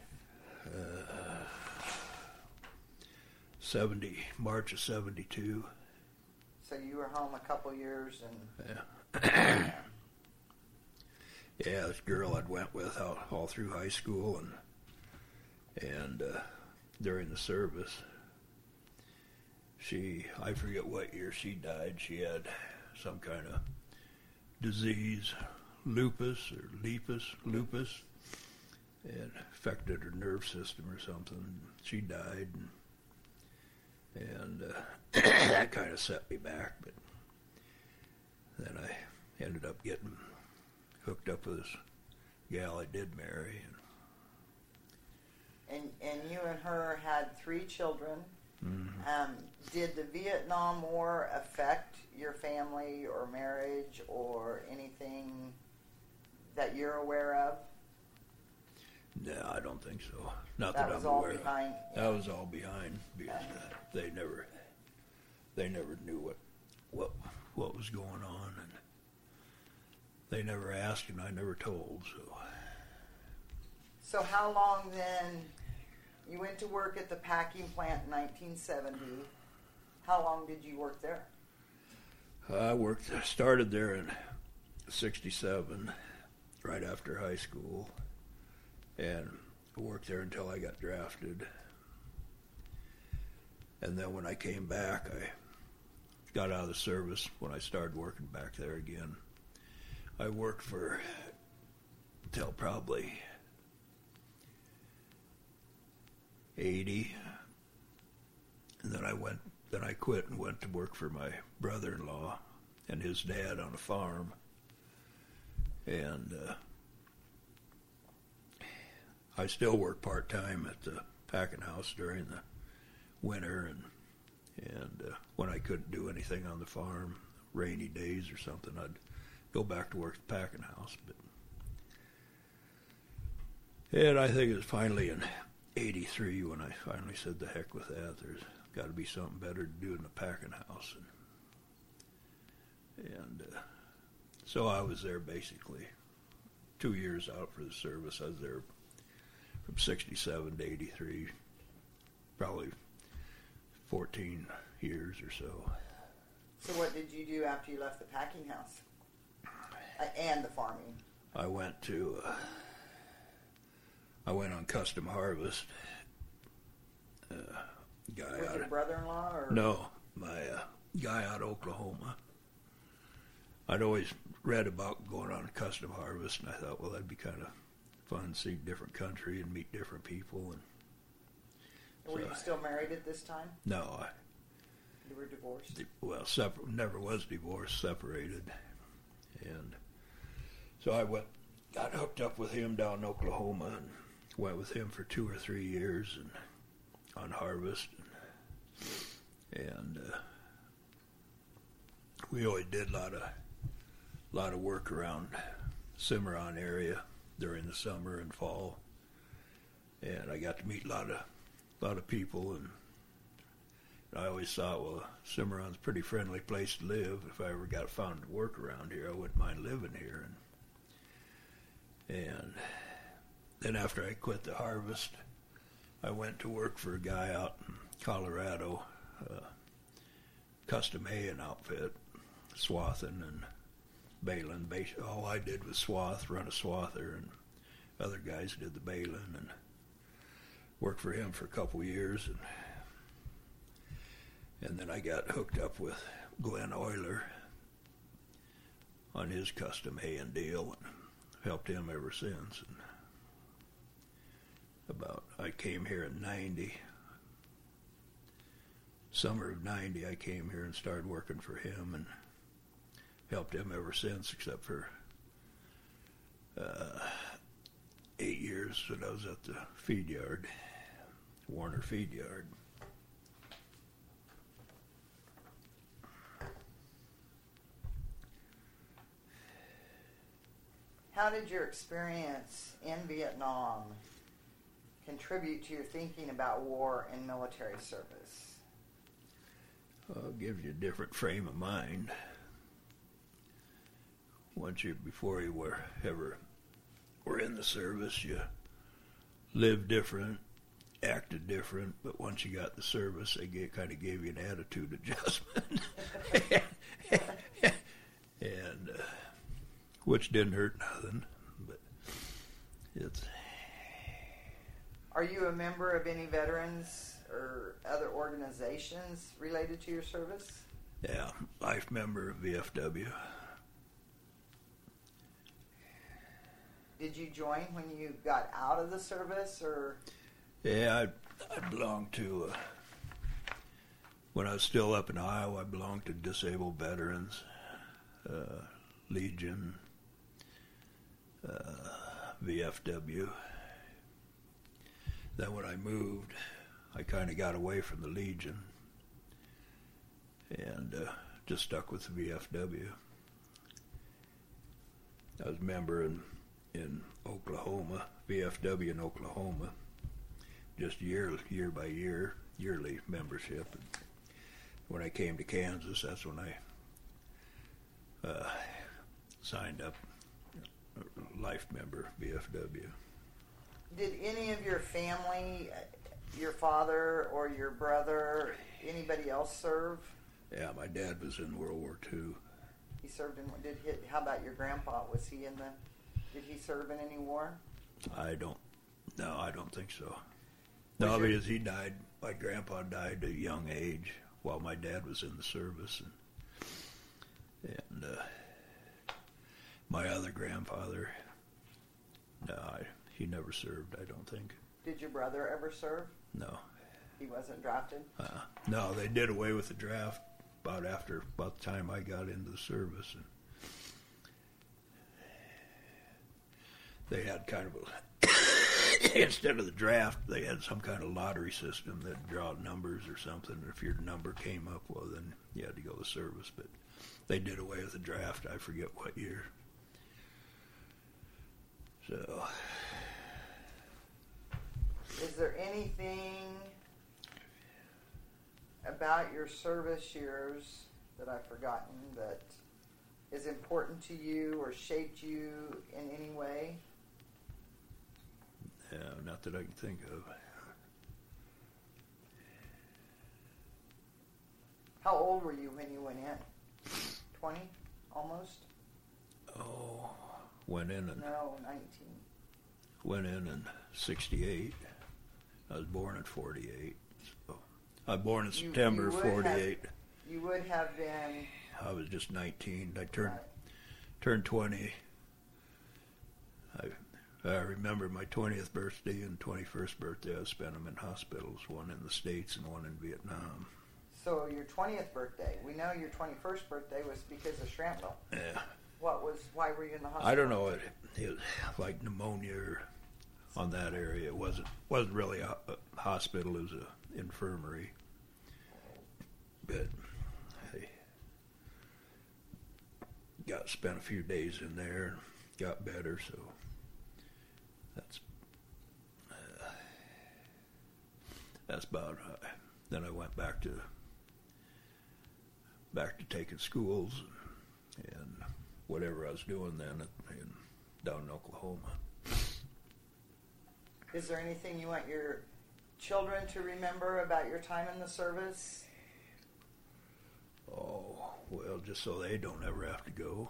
March of 72. So you were home a couple years, and Yeah. Yeah, this girl I'd went with all through high school and during the service. I forget what year she died. She had some kind of disease, lupus, and affected her nerve system or something. She died, and that kind of set me back. But then I ended up getting hooked up with this gal I did marry. And you and her had 3 children. Mm-hmm. Did the Vietnam War affect your family or marriage or anything that you're aware of? No, I don't think so. Not that that was I'm all aware behind. of. That was all behind because they never knew what was going on, and they never asked, and I never told. So how long then? You went to work at the packing plant in 1970. How long did you work there? I started there in 67, right after high school, and worked there until I got drafted. And then when I came back, I got out of the service when I started working back there again. I worked for till probably 80, and then I quit and went to work for my brother-in-law and his dad on a farm. And I still work part-time at the packing house during the winter, and when I couldn't do anything on the farm, rainy days or something, I'd go back to work at the packing house. And I think it was finally in 83 when I finally said, the heck with that, there's got to be something better to do in the packing house. And so I was there basically 2 years out for the service. I was there from 67 to 83, probably 14 years or so. So what did you do after you left the packing house and the farming? I went on custom harvest. With your brother-in-law? Or? No, my guy out of Oklahoma. I'd always read about going on custom harvest, and I thought, well, that'd be kind of fun, see a different country and meet different people. Were you still married at this time? No. You were divorced? Well, never was divorced, separated. And so I got hooked up with him down in Oklahoma and went with him for 2 or 3 years and on harvest. And we always did a lot of work around Cimarron area during the summer and fall. And I got to meet a lot of people, and I always thought, well, Cimarron's a pretty friendly place to live. If I ever got found to work around here, I wouldn't mind living here. And then after I quit the harvest, I went to work for a guy out in Colorado, custom haying outfit, swathing and baling. All I did was run a swather, and other guys did the baling, and worked for him for a couple years. And then I got hooked up with Glenn Euler on his custom haying deal, and helped him ever since. And I came here in 90. Summer of 90, I came here and started working for him, and helped him ever since, except for 8 years that I was at the feed yard, Warner Feed Yard. How did your experience in Vietnam contribute to your thinking about war and military service? Well, it gives you a different frame of mind. Before you were in the service, you lived different, acted different, but once you got the service, they kind of gave you an attitude adjustment. And which didn't hurt nothing, but it's... Are you a member of any veterans or other organizations related to your service? Yeah, life member of VFW. Did you join when you got out of the service, or? Yeah, I belonged to, when I was still up in Iowa, I belonged to Disabled Veterans, Legion, VFW. Then when I moved, I kind of got away from the Legion and just stuck with the VFW. I was a member in Oklahoma, VFW in Oklahoma, just year by year, yearly membership. And when I came to Kansas, that's when I signed up, life member, VFW. Did any of your family, your father or your brother, anybody else serve? Yeah, my dad was in World War II. He served in. How about your grandpa? Was he in the? Did he serve in any war? I don't think so. No, because he died. My grandpa died at a young age while my dad was in the service, and my other grandfather, no, he never served, I don't think. Did your brother ever serve? No. He wasn't drafted? No, they did away with the draft about the time I got into the service. And they had kind of instead of the draft, they had some kind of lottery system that draw numbers or something. If your number came up, well, then you had to go to service. But they did away with the draft. I forget what year. So, is there anything about your service years that I've forgotten that is important to you or shaped you in any way? not that I can think of. How old were you when you went in? 20, almost? Oh, went in and... No, 19. Went in 68. I was born in 48. So I was born in September 48. You would have been... I was just 19. I turned 20. I remember my 20th birthday and 21st birthday. I spent them in hospitals, one in the States and one in Vietnam. So your 20th birthday, we know your 21st birthday was because of Shrapnel. Yeah. Why were you in the hospital? I don't know. It was like pneumonia or on that area. It wasn't really a hospital. It was an infirmary. But I spent a few days in there and got better, so that's about then I went back to taking schools and whatever I was doing then down in Oklahoma. Is there anything you want your children to remember about your time in the service? Oh, well, just so they don't ever have to go.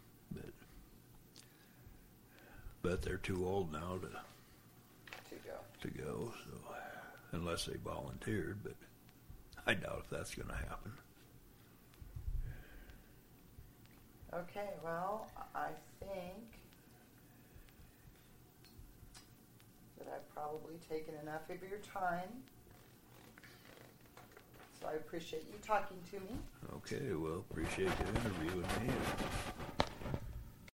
But they're too old now to go, so unless they volunteered, but I doubt if that's going to happen. Okay, well, I think that I've probably taken enough of your time. So I appreciate you talking to me. Okay, well, appreciate you interviewing me.